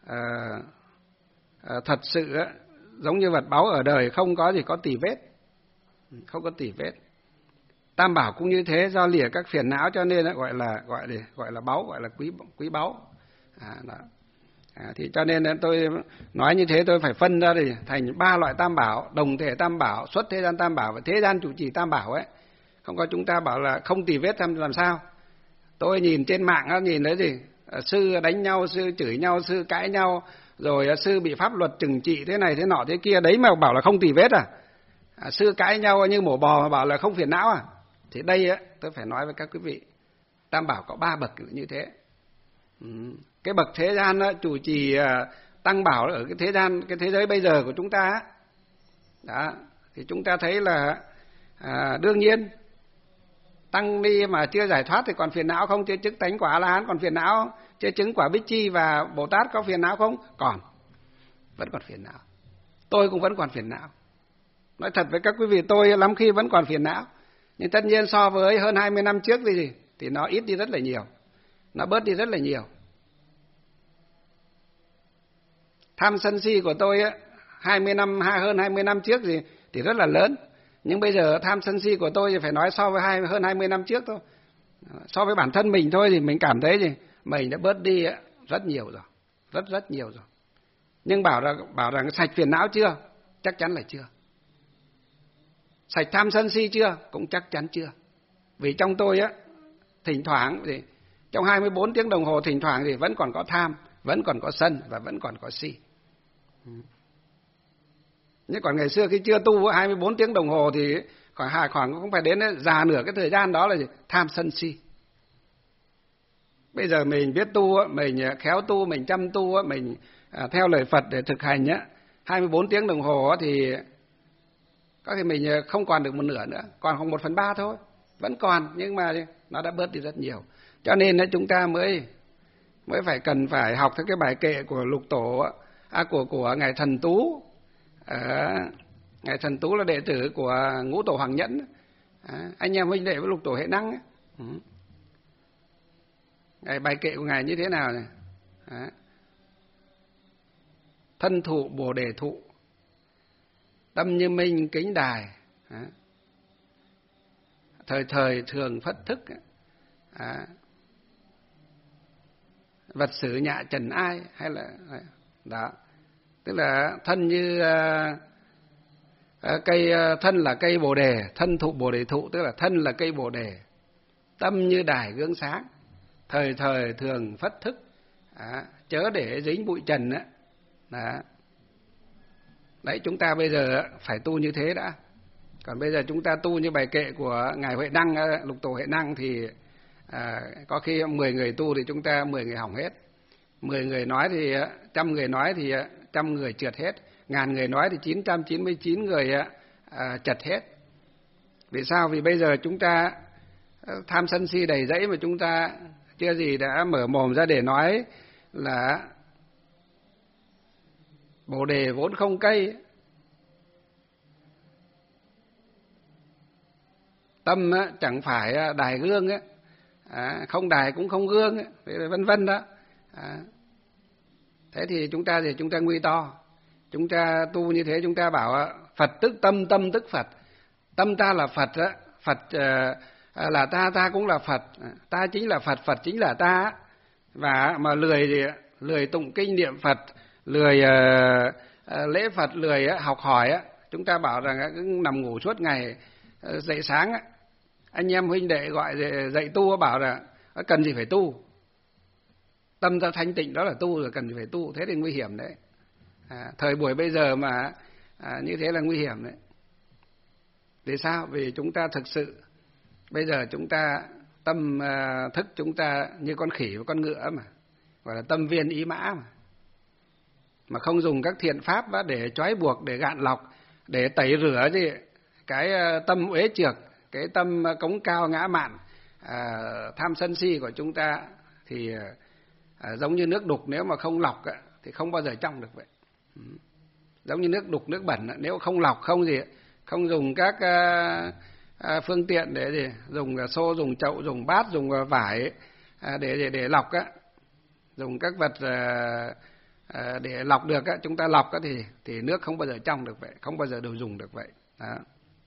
thật sự giống như vật báu ở đời, không có gì có tì vết, không có tì vết. Tam bảo cũng như thế, do lìa các phiền não cho nên gọi là báu, gọi là quý báu. Thì cho nên tôi nói như thế, tôi phải phân ra thì thành 3 loại Tam bảo: đồng thể Tam bảo, xuất thế gian Tam bảo và thế gian trụ trì Tam bảo ấy. Không có chúng ta bảo là không tì vết làm sao. Tôi nhìn trên mạng nhìn thấy gì? Sư đánh nhau, sư chửi nhau, sư cãi nhau, rồi sư bị pháp luật trừng trị thế này thế nọ thế kia, đấy mà bảo là không tì vết sư cãi nhau như mổ bò mà bảo là không phiền não Thì đây tôi phải nói với các quý vị, Tam bảo có 3 bậc như thế. Cái bậc thế gian chủ trì Tăng bảo ở cái thế gian, cái thế giới bây giờ của chúng ta đó, thì chúng ta thấy là đương nhiên tăng ni mà chưa giải thoát thì còn phiền não không? Chưa chứng tánh quả A-la-hán còn phiền não không? Chưa chứng quả Bích Chi và Bồ Tát có phiền não không? Còn, vẫn còn phiền não. Tôi cũng vẫn còn phiền não. Nói thật với các quý vị, tôi lắm khi vẫn còn phiền não. Nhưng tất nhiên so với hơn 20 năm trước thì nó ít đi rất là nhiều. Nó bớt đi rất là nhiều. Tham sân si của tôi á, hơn 20 năm trước thì rất là lớn. Nhưng bây giờ tham sân si của tôi thì phải nói so với hơn 20 năm trước thôi. So với bản thân mình thôi thì mình cảm thấy mình đã bớt đi rất nhiều rồi. Rất nhiều rồi. Nhưng bảo rằng sạch phiền não chưa? Chắc chắn là chưa. Sạch tham sân si chưa? Cũng chắc chắn chưa. Vì trong tôi thỉnh thoảng thì trong 24 tiếng đồng hồ thỉnh thoảng thì vẫn còn có tham, vẫn còn có sân và vẫn còn có si. Nhưng còn ngày xưa khi chưa tu 24 tiếng đồng hồ thì khoảng cũng phải đến già nửa cái thời gian đó là tham sân si. Bây giờ mình biết tu, mình khéo tu, mình chăm tu, mình theo lời Phật để thực hành 24 tiếng đồng hồ thì có thể mình không còn được một nửa nữa, còn khoảng 1/3 thôi. Vẫn còn nhưng mà nó đã bớt đi rất nhiều. Cho nên chúng ta mới cần phải học theo cái bài kệ của Lục Tổ, của ngài Thần Tú. Ngài Thần Tú là đệ tử của Ngũ Tổ Hoàng Nhẫn, anh em huynh đệ với Lục Tổ Hệ Năng. Ngài bài kệ của ngài như thế nào này? Thân thụ Bồ Đề thụ, tâm như minh kính đài, thời thời thường phất thức, vật sử nhạ trần ai, hay là đó, tức là thân như cây, thân là cây bồ đề, thân thụ Bồ Đề thụ, tức là thân là cây bồ đề, tâm như đài gương sáng, thời thời thường phất thức, chớ để dính bụi trần đó. Đấy, chúng ta bây giờ phải tu như thế đã. Còn bây giờ chúng ta tu như bài kệ của ngài Huệ Năng, Lục Tổ Huệ Năng thì có khi 10 người tu thì chúng ta 10 người hỏng hết. 10 người nói thì 100 người nói thì 100 người trượt hết. 1000 người nói thì 999 người trật hết. Vì sao? Vì bây giờ chúng ta tham sân si đầy rẫy mà chúng ta chưa gì đã mở mồm ra để nói là Bồ Đề vốn không cây, tâm chẳng phải đài gương, không đài cũng không gương, vân vân đó. Thế thì chúng ta nguy to. Chúng ta tu như thế, chúng ta bảo Phật tức tâm, tâm tức Phật. Tâm ta là Phật, Phật là ta cũng là Phật, ta chính là Phật, Phật chính là ta. Và mà lười tụng kinh niệm Phật, lười lễ Phật, lười học hỏi, chúng ta bảo rằng cứ nằm ngủ suốt ngày, dậy sáng anh em huynh đệ gọi dậy tu, bảo là cần gì phải tu, tâm ta thanh tịnh đó là tu rồi, cần gì phải tu. Thế thì nguy hiểm đấy. Thời buổi bây giờ mà như thế là nguy hiểm đấy. Vì sao? Vì chúng ta thực sự bây giờ chúng ta tâm thức chúng ta như con khỉ và con ngựa mà, gọi là tâm viên ý mã mà không dùng các thiện pháp để trói buộc, để gạn lọc, để tẩy rửa cái tâm uế trược, cái tâm cống cao ngã mạn, tham sân si của chúng ta thì giống như nước đục, nếu mà không lọc thì không bao giờ trong được vậy. Giống như nước đục, nước bẩn, nếu không lọc, không dùng các phương tiện để dùng xô, dùng chậu, dùng bát, dùng vải để lọc dùng các vật để lọc được chúng ta lọc thì nước không bao giờ trong được vậy, không bao giờ đều dùng được vậy. Đó.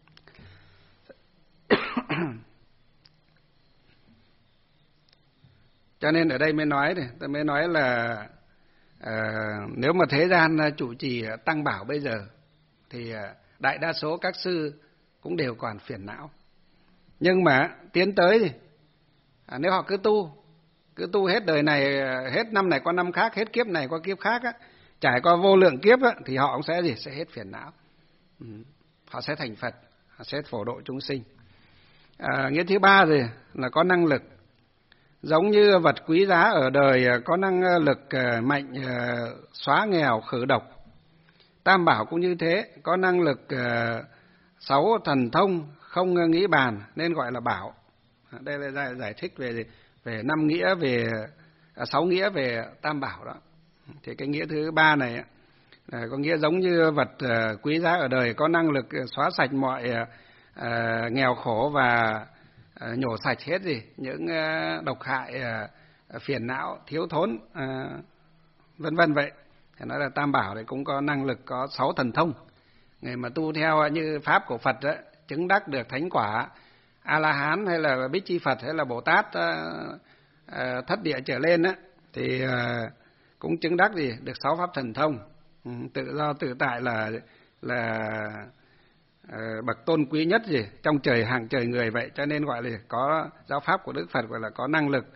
Cho nên ở đây tôi mới nói là nếu mà thế gian chủ trì tăng bảo bây giờ thì đại đa số các sư cũng đều còn phiền não. Nhưng mà tiến tới thì nếu họ cứ tu hết đời này, hết năm này qua năm khác, hết kiếp này qua kiếp khác trải qua vô lượng kiếp thì họ cũng sẽ hết phiền não. Họ sẽ thành Phật, họ sẽ phổ độ chúng sinh. Nghĩa thứ ba là có năng lực. Giống như vật quý giá ở đời có năng lực mạnh xóa nghèo khử độc, tam bảo cũng như thế, có năng lực 6 thần thông không nghĩ bàn nên gọi là bảo. Đây là giải thích về 5 nghĩa, về 6 nghĩa về tam bảo đó. Thì cái nghĩa thứ 3 này có nghĩa giống như vật quý giá ở đời, có năng lực xóa sạch mọi nghèo khổ và nhổ sạch hết những độc hại, phiền não, thiếu thốn, vân vân vậy. Thì nói là tam bảo này cũng có năng lực, có 6 thần thông. Người mà tu theo như pháp của Phật đó, chứng đắc được thánh quả A La Hán hay là Bích Chi Phật hay là Bồ Tát thất địa trở lên á, thì cũng chứng đắc được 6 pháp thần thông. Tự do tự tại là bậc tôn quý nhất trong trời hàng trời người vậy, cho nên gọi là có giáo pháp của Đức Phật gọi là có năng lực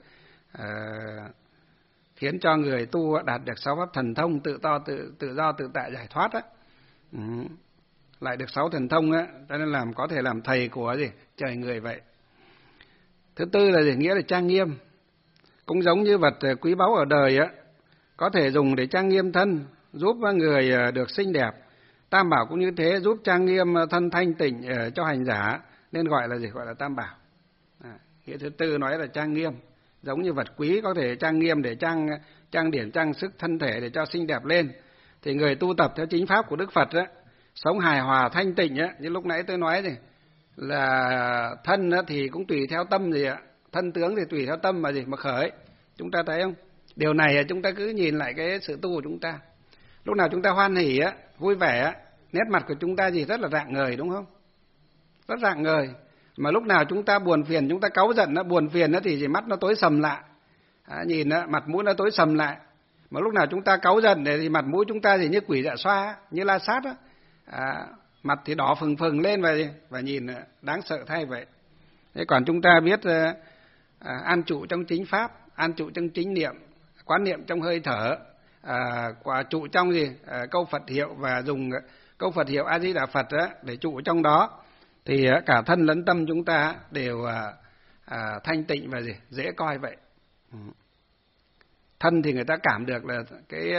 khiến cho người tu đạt được 6 pháp thần thông, tự do tự tại giải thoát á. Lại được 6 thần thông á, cho nên có thể làm thầy của trời người vậy. Thứ tư là nghĩa là trang nghiêm, cũng giống như vật quý báu ở đời á, có thể dùng để trang nghiêm thân, giúp người được xinh đẹp. Tam bảo cũng như thế, giúp trang nghiêm thân thanh tịnh cho hành giả, nên gọi là gọi là tam bảo. Nghĩa thứ tư nói là trang nghiêm, giống như vật quý có thể trang nghiêm để trang điểm trang sức thân thể để cho xinh đẹp lên. Thì người tu tập theo chính pháp của Đức Phật á, sống hài hòa thanh tịnh á, như lúc nãy tôi nói là thân thì cũng tùy theo tâm thân tướng thì tùy theo tâm mà khởi. Chúng ta thấy không? Điều này chúng ta cứ nhìn lại cái sự tu của chúng ta. Lúc nào chúng ta hoan hỉ á, vui vẻ á, nét mặt của chúng ta rất là rạng ngời, đúng không? Rất rạng ngời. Mà lúc nào chúng ta buồn phiền, chúng ta cáu giận, buồn phiền thì mắt nó tối sầm lại. Nhìn mặt mũi nó tối sầm lại. Mà lúc nào chúng ta cáu giận thì mặt mũi chúng ta như quỷ dạ xoa, như La Sát á. Mặt thì đỏ phừng phừng lên và nhìn đáng sợ thay vậy. Thế còn chúng ta biết an trụ trong chính pháp, an trụ trong chính niệm, quán niệm trong hơi thở, quả trụ trong câu Phật hiệu, và dùng câu Phật hiệu A Di Đà Phật để trụ trong đó, thì cả thân lẫn tâm chúng ta đều thanh tịnh và dễ coi vậy. Thân thì người ta cảm được là cái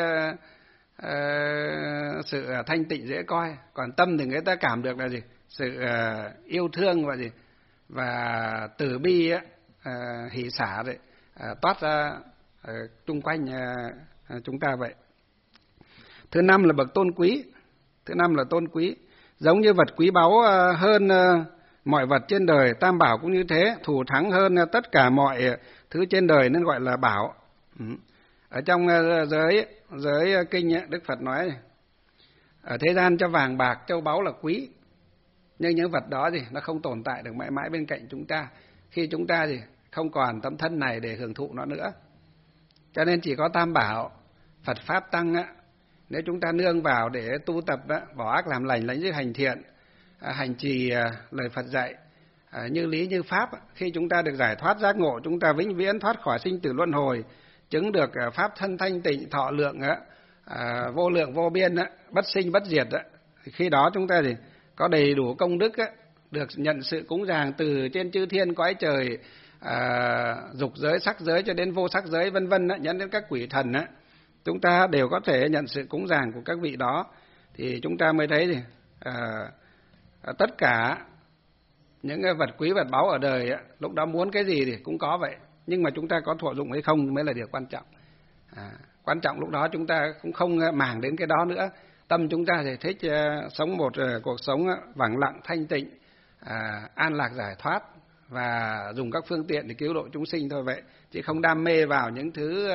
sự thanh tịnh dễ coi, còn tâm thì người ta cảm được là sự yêu thương và từ bi hỷ xả toát ra chung quanh chúng ta vậy. Thứ năm là bậc tôn quý. Thứ năm là tôn quý, giống như vật quý báu hơn mọi vật trên đời, tam bảo cũng như thế, thù thắng hơn tất cả mọi thứ trên đời nên gọi là bảo. Ở trong giới kinh Đức Phật nói ở thế gian cho vàng bạc châu báu là quý, nhưng những vật đó nó không tồn tại được mãi mãi bên cạnh chúng ta khi chúng ta không còn tấm thân này để hưởng thụ nó nữa. Cho nên chỉ có tam bảo Phật pháp tăng nếu chúng ta nương vào để tu tập bỏ ác làm lành, lãnh giới hành thiện, hành trì lời Phật dạy như lý như pháp, khi chúng ta được giải thoát giác ngộ, chúng ta vĩnh viễn thoát khỏi sinh tử luân hồi, chứng được pháp thân thanh tịnh, thọ lượng vô lượng vô biên, bất sinh bất diệt. Khi đó chúng ta có đầy đủ công đức, được nhận sự cúng dường từ trên chư thiên cõi trời, dục giới, sắc giới cho đến vô sắc giới vân vân, nhấn đến các quỷ thần, chúng ta đều có thể nhận sự cúng dường của các vị đó. Thì chúng ta mới thấy tất cả những vật quý vật báu ở đời lúc đó muốn cái gì thì cũng có vậy, nhưng mà chúng ta có thọ dụng hay không mới là điều quan trọng. Quan trọng lúc đó chúng ta cũng không màng đến cái đó nữa. Tâm chúng ta thì thích sống một cuộc sống vắng lặng thanh tịnh, an lạc giải thoát, và dùng các phương tiện để cứu độ chúng sinh thôi vậy, chứ không đam mê vào những thứ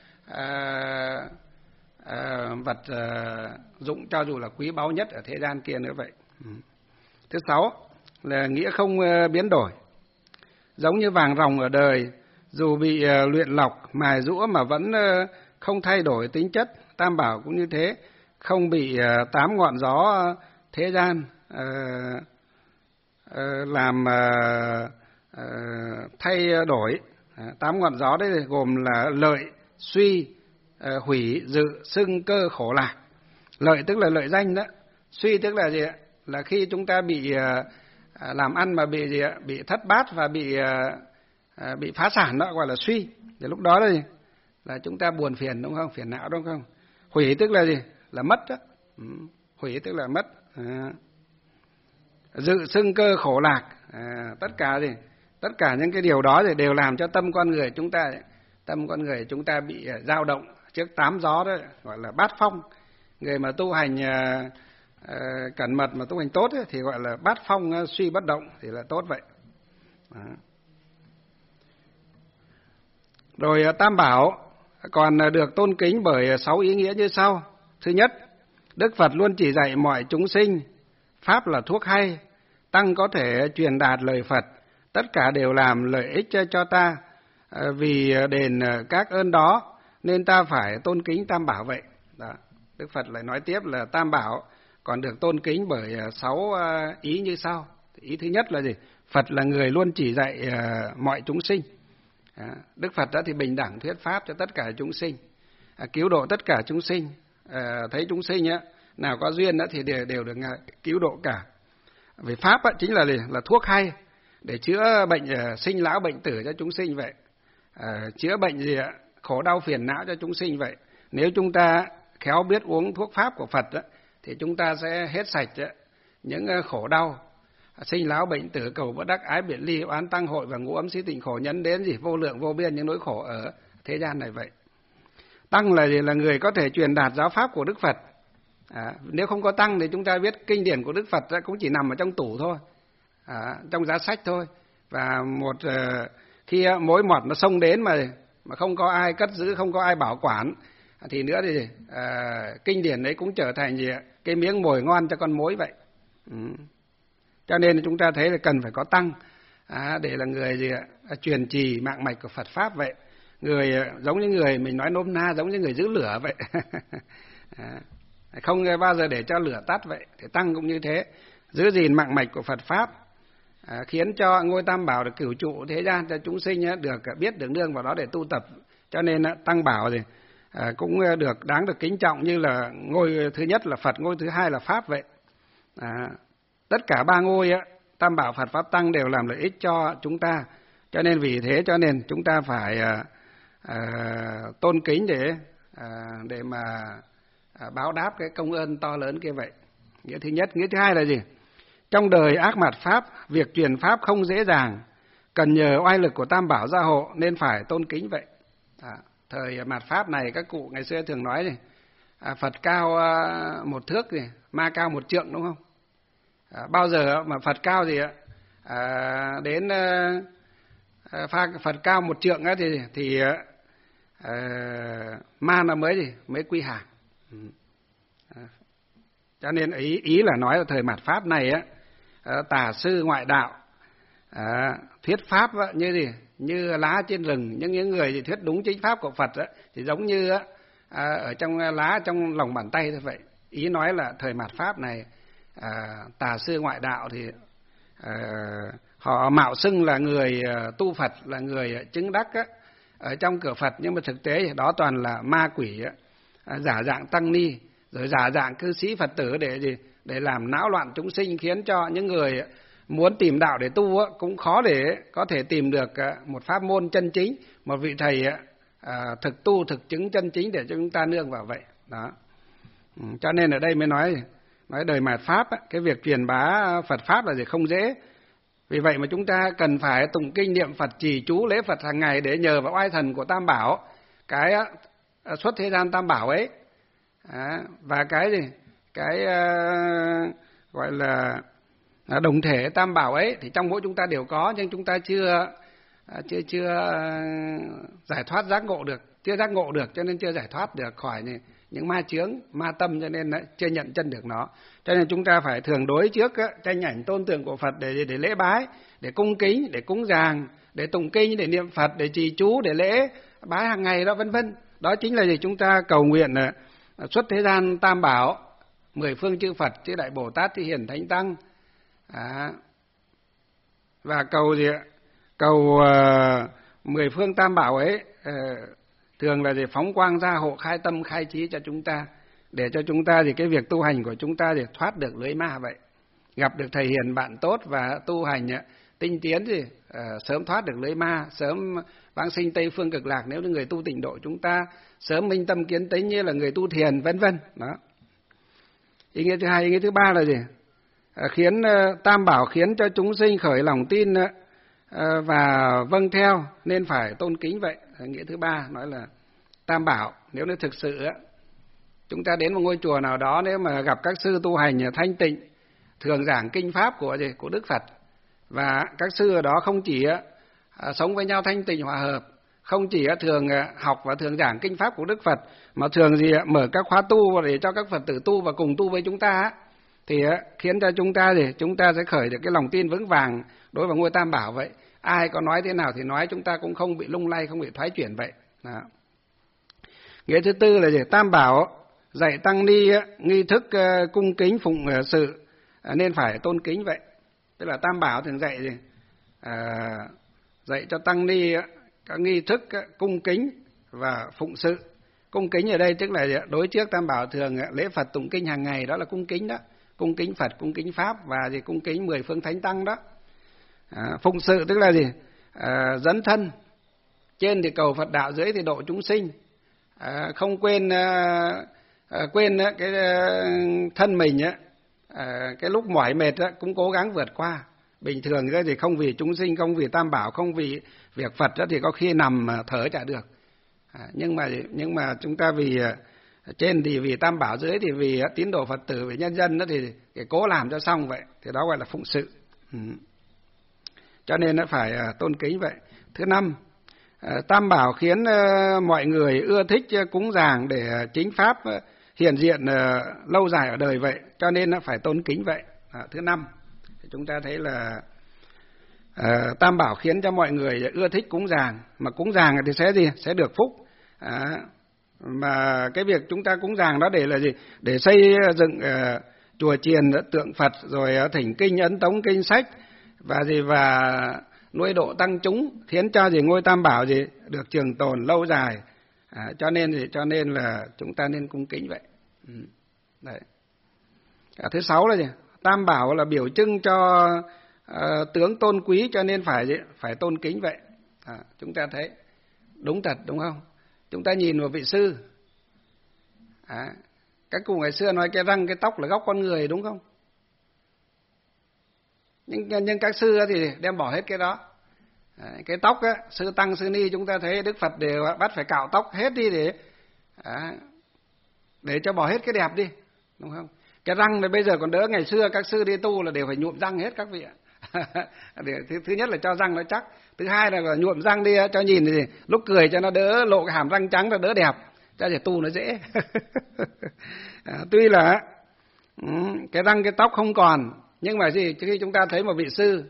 vật dụng cho dù là quý báu nhất ở thế gian kia nữa vậy. Thứ sáu là nghĩa không biến đổi, giống như vàng ròng ở đời, dù bị luyện lọc mài giũa mà vẫn không thay đổi tính chất. Tam bảo cũng như thế, không bị 8 ngọn gió thế gian làm thay đổi. 8 ngọn gió đấy gồm là lợi, suy, hủy, dự, xưng, cơ, khổ, lạc. Lợi tức là lợi danh đó, suy tức là gì ạ? Là khi chúng ta bị làm ăn mà bị thất bát và bị phá sản, đó gọi là suy. Thì lúc đó là chúng ta buồn phiền, đúng không? Phiền não, đúng không? Hủy tức là gì? Là mất đó. Hủy tức là mất. dự xưng cơ khổ lạc, tất cả những cái điều đó thì đều làm cho tâm con người chúng ta bị dao động trước 8 gió đó, gọi là bát phong. Người mà tu hành cẩn mật mà tu hành tốt ấy, thì gọi là bát phong suy bất động thì là tốt vậy. Đó. Rồi Tam Bảo còn được tôn kính bởi 6 ý nghĩa như sau. Thứ nhất, Đức Phật luôn chỉ dạy mọi chúng sinh pháp là thuốc hay, tăng có thể truyền đạt lời Phật, tất cả đều làm lợi ích cho ta, vì đền các ơn đó nên ta phải tôn kính Tam Bảo vậy. Đó. Đức Phật lại nói tiếp là Tam Bảo còn được tôn kính bởi 6 ý như sau. Ý thứ nhất là gì? Phật là người luôn chỉ dạy mọi chúng sinh. Đức Phật đã thì bình đẳng thuyết pháp cho tất cả chúng sinh, cứu độ tất cả chúng sinh. Thấy chúng sinh nào có duyên thì đều được cứu độ cả. Vì pháp chính là thuốc hay để chữa bệnh sinh lão bệnh tử cho chúng sinh vậy, chữa bệnh gì khổ đau phiền não cho chúng sinh vậy. Nếu chúng ta khéo biết uống thuốc pháp của Phật thì chúng ta sẽ hết sạch những khổ đau sinh lão bệnh tử, cầu bất đắc, ái biệt ly, oán tăng hội và ngũ ấm xí tịnh khổ, nhấn đến vô lượng vô biên những nỗi khổ ở thế gian này vậy. Tăng là người có thể truyền đạt giáo pháp của Đức Phật. Nếu không có tăng thì chúng ta biết kinh điển của Đức Phật cũng chỉ nằm ở trong tủ thôi, trong giá sách thôi. Và khi mối mọt nó xông đến mà không có ai cất giữ, không có ai bảo quản thì nữa thì kinh điển đấy cũng trở thành cái miếng mồi ngon cho con mối vậy. Cho nên chúng ta thấy là cần phải có tăng để là người truyền trì mạng mạch của Phật pháp vậy. Người giống như người mình nói nôm na giống như người giữ lửa vậy. Không bao giờ để cho lửa tắt vậy. Thì tăng cũng như thế, giữ gìn mạng mạch của Phật pháp, khiến cho ngôi Tam Bảo được cửu trụ thế gian cho chúng sinh được biết được nương vào đó để tu tập. Cho nên Tăng Bảo thì cũng đáng được kính trọng như là ngôi thứ nhất là Phật, ngôi thứ hai là Pháp vậy. Tất cả 3 ngôi Tam Bảo, Phật, Pháp, Tăng đều làm lợi ích cho chúng ta. Cho nên vì thế cho nên chúng ta phải tôn kính để mà báo đáp cái công ơn to lớn kia vậy. Nghĩa thứ nhất. Nghĩa thứ hai là gì? Trong đời ác mạt Pháp, việc truyền Pháp không dễ dàng, cần nhờ oai lực của Tam Bảo gia hộ nên phải tôn kính vậy. Thời mạt Pháp này các cụ ngày xưa thường nói này, Phật cao 1 thước thì ma cao 1 trượng, đúng không? Bao giờ mà Phật cao thì đến Phật cao 1 trượng thì ma nó mới quy hàng. Cho nên ý là nói là thời mạt Pháp này tà sư ngoại đạo thuyết pháp như lá trên rừng, nhưng những người thì thuyết đúng chính pháp của Phật thì giống như ở trong lá trong lòng bàn tay thôi vậy. Ý nói là thời mạt Pháp này tà sư ngoại đạo thì họ mạo xưng là người tu Phật, là người chứng đắc ở trong cửa Phật, nhưng mà thực tế thì đó toàn là ma quỷ giả dạng tăng ni, rồi giả dạng cư sĩ Phật tử để làm náo loạn chúng sinh, khiến cho những người muốn tìm đạo để tu cũng khó để có thể tìm được một pháp môn chân chính, một vị thầy thực tu thực chứng chân chính để cho chúng ta nương vào vậy. Đó. Cho nên ở đây mới nói đời mạt Pháp cái việc truyền bá Phật pháp là gì không dễ. Vì vậy mà chúng ta cần phải tụng kinh niệm Phật, trì chú lễ Phật hàng ngày để nhờ vào oai thần của Tam Bảo, cái xuất thế gian Tam Bảo ấy, và cái gọi là đồng thể Tam Bảo ấy thì trong mỗi chúng ta đều có, nhưng chúng ta chưa giải thoát giác ngộ được, chưa giác ngộ được cho nên chưa giải thoát được khỏi những ma chướng, ma tâm, cho nên chưa nhận chân được nó. Cho nên chúng ta phải thường đối trước tranh ảnh tôn tượng của Phật để lễ bái, để cung kính, để cúng dường, để tụng kinh, để niệm Phật, để trì chú, để lễ bái hàng ngày đó, vân vân. Đó chính là gì? Chúng ta cầu nguyện xuất thế gian Tam Bảo, 10 phương chư Phật, chư Đại Bồ Tát, Thi Hiển, Thánh Tăng, và cầu gì? Cầu 10 phương Tam Bảo ấy thường là phóng quang ra hộ, khai tâm khai trí cho chúng ta, để cho chúng ta cái việc tu hành của chúng ta thoát được lưới ma vậy, gặp được thầy hiền bạn tốt và tu hành tinh tiến sớm thoát được lưới ma, sớm vãng sinh Tây phương cực lạc nếu như người tu tịnh độ chúng ta, sớm minh tâm kiến tĩnh như là người tu thiền, vân vân. Đó. Ý nghĩa thứ hai. Ý nghĩa thứ ba là gì? khiến Tam Bảo khiến cho chúng sinh khởi lòng tin và vâng theo nên phải tôn kính vậy. Nghĩa thứ ba nói là Tam Bảo, nếu như thực sự chúng ta đến một ngôi chùa nào đó, nếu mà gặp các sư tu hành thanh tịnh thường giảng kinh pháp của Đức Phật, và các sư ở đó không chỉ sống với nhau thanh tịnh hòa hợp, không chỉ thường học và thường giảng kinh pháp của Đức Phật, mà thường mở các khóa tu để cho các Phật tử tu và cùng tu với chúng ta, thì khiến cho chúng ta sẽ khởi được cái lòng tin vững vàng đối với ngôi Tam Bảo vậy. Ai có nói thế nào thì nói, chúng ta cũng không bị lung lay, không bị thoái chuyển vậy. Đó. Nghĩa thứ tư là Tam Bảo dạy tăng ni nghi thức cung kính phụng sự nên phải tôn kính vậy. Tức là Tam Bảo thường dạy cho tăng ni các nghi thức cung kính và phụng sự. Cung kính ở đây tức là đối trước Tam Bảo thường lễ Phật tụng kinh hàng ngày, đó là cung kính đó. Cung kính Phật, cung kính Pháp và cung kính 10 phương thánh tăng đó. Phụng sự tức là dấn thân, trên thì cầu Phật đạo, dưới thì độ chúng sinh. Không quên cái thân mình cái lúc mỏi mệt cũng cố gắng vượt qua. Bình thường thì không vì chúng sinh, không vì Tam Bảo, không vì việc Phật thì có khi nằm thở chả được. Nhưng mà chúng ta vì trên thì vì Tam Bảo, dưới thì vì tín đồ Phật tử, vì nhân dân thì cố làm cho xong vậy, thì đó gọi là phụng sự. Cho nên nó phải tôn kính vậy. Thứ năm, Tam Bảo khiến mọi người ưa thích cúng dường để chính pháp hiện diện lâu dài ở đời vậy, cho nên nó phải tôn kính vậy. Thứ năm, chúng ta thấy là Tam Bảo khiến cho mọi người ưa thích cúng dường, mà cúng dường thì sẽ được phúc. Mà cái việc chúng ta cúng dường đó để là gì? Để xây dựng chùa chiền tượng Phật, rồi thỉnh kinh ấn tống kinh sách và nuôi độ tăng chúng, khiến cho ngôi Tam Bảo được trường tồn lâu dài. Cho nên là chúng ta nên cung kính vậy. Đấy. Thứ sáu là Tam Bảo là biểu trưng cho tướng tôn quý, cho nên phải tôn kính vậy. Chúng ta thấy đúng thật, đúng không? Chúng ta nhìn vào vị sư, các cụ ngày xưa nói cái răng cái tóc là góc con người, đúng không? Nhưng các sư thì đem bỏ hết cái đó. Cái tóc sư tăng sư ni chúng ta thấy Đức Phật đều bắt phải cạo tóc hết đi để cho bỏ hết cái đẹp đi, đúng không? Cái răng này bây giờ còn đỡ, ngày xưa các sư đi tu là đều phải nhuộm răng hết các vị ạ. Thứ nhất là cho răng nó chắc, thứ hai là nhuộm răng đi cho nhìn thì lúc cười cho nó đỡ lộ cái hàm răng trắng, nó đỡ đẹp, cho để tu nó dễ. Tuy là cái răng cái tóc không còn, nhưng mà khi chúng ta thấy một vị sư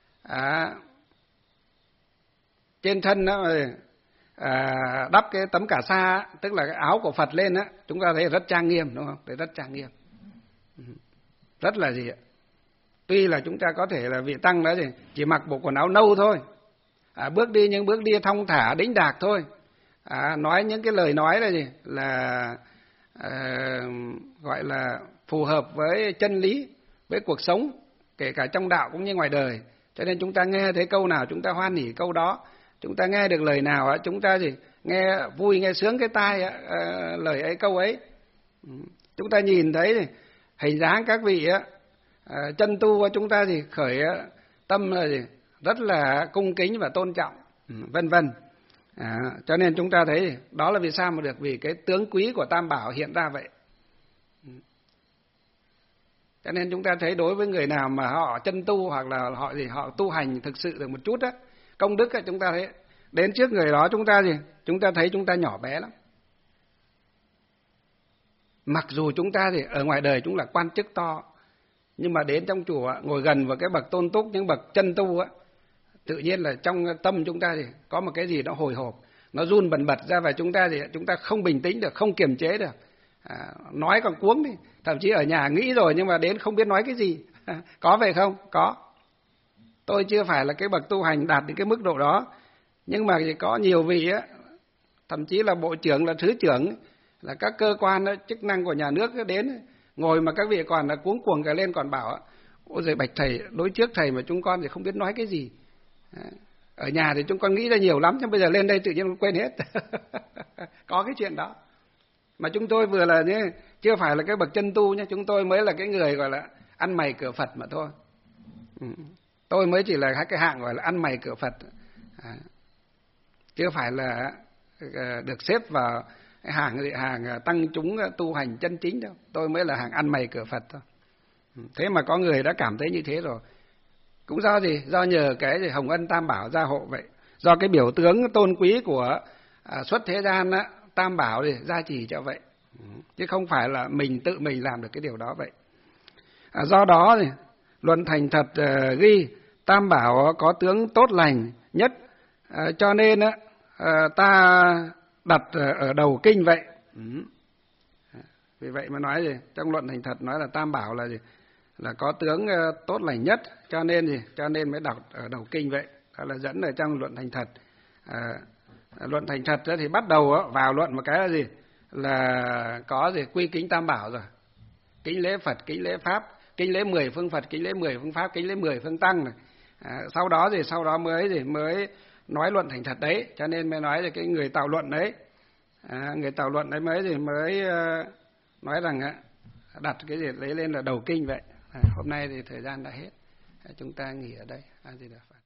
trên thân đó đắp cái tấm cà sa, tức là cái áo của Phật lên chúng ta thấy rất trang nghiêm, đúng không? Thấy rất trang nghiêm, rất là tuy là chúng ta có thể là vị tăng đó chỉ mặc bộ quần áo nâu thôi, bước đi nhưng bước đi thong thả đĩnh đạc thôi, nói những cái lời nói là gọi là phù hợp với chân lý, với cuộc sống, kể cả trong đạo cũng như ngoài đời. Cho nên chúng ta nghe thấy câu nào chúng ta hoan hỉ câu đó, chúng ta nghe được lời nào chúng ta nghe vui, nghe sướng cái tai lời ấy, câu ấy. Chúng ta nhìn thấy hình dáng các vị chân tu, chúng ta khởi tâm là rất là cung kính và tôn trọng, vân vân. Cho nên chúng ta thấy đó là vì sao mà được, vì cái tướng quý của Tam Bảo hiện ra vậy. Cho nên chúng ta thấy đối với người nào mà họ chân tu hoặc là họ tu hành thực sự được một chút công đức chúng ta thấy đến trước người đó chúng ta thấy chúng ta nhỏ bé lắm. Mặc dù chúng ta ở ngoài đời chúng là quan chức to, nhưng mà đến trong chùa ngồi gần vào cái bậc tôn túc, những bậc chân tu tự nhiên là trong tâm chúng ta có một cái gì nó hồi hộp, nó run bần bật ra, và chúng ta không bình tĩnh được, không kiềm chế được, nói còn cuống đi, thậm chí ở nhà nghĩ rồi nhưng mà đến không biết nói cái gì. Có vậy không? Có. Tôi chưa phải là cái bậc tu hành đạt đến cái mức độ đó, nhưng mà có nhiều vị thậm chí là bộ trưởng, là thứ trưởng, là các cơ quan chức năng của nhà nước đến ngồi mà các vị còn là cuống cuồng cả lên, còn bảo ôi giời bạch thầy, đối trước thầy mà chúng con thì không biết nói cái gì. Ở nhà thì chúng con nghĩ ra nhiều lắm, nhưng bây giờ lên đây tự nhiên quên hết. Có cái chuyện đó. Mà chúng tôi vừa là chưa phải là cái bậc chân tu nhé, chúng tôi mới là cái người gọi là ăn mày cửa Phật mà thôi. Tôi mới chỉ là cái hạng gọi là ăn mày cửa Phật, chưa phải là được xếp vào cái hàng tăng chúng tu hành chân chính đâu. Tôi mới là hàng ăn mày cửa Phật thôi. Thế mà có người đã cảm thấy như thế rồi. Cũng do gì? Do nhờ cái Hồng Ân Tam Bảo gia hộ vậy. Do cái biểu tướng tôn quý của xuất thế gian á, Tam Bảo thì gia trì cho vậy. Chứ không phải là mình tự mình làm được cái điều đó vậy. Do đó thì Luận Thành Thật ghi Tam Bảo có tướng tốt lành nhất, cho nên ta đặt ở đầu kinh vậy. Vì vậy mà nói gì? Trong Luận Thành Thật nói là Tam Bảo là gì? Là có tướng tốt lành nhất, cho nên gì? Cho nên mới đọc ở đầu kinh vậy. Đó là dẫn ở trong Luận Thành Thật. Luận Thành Thật thì bắt đầu vào luận một cái là gì? Là có gì? Quy kính Tam Bảo rồi. Kính lễ Phật, kính lễ Pháp, kính lễ 10 phương Phật, kính lễ 10 phương Pháp, kính lễ 10 phương Tăng này. Sau đó mới nói Luận Thành Thật đấy, cho nên mới nói là cái người tạo luận đấy, người tạo luận đấy mới nói rằng đặt cái gì đấy lên là đầu kinh vậy. Hôm nay thì thời gian đã hết, chúng ta nghỉ ở đây. A Di Đà Phật.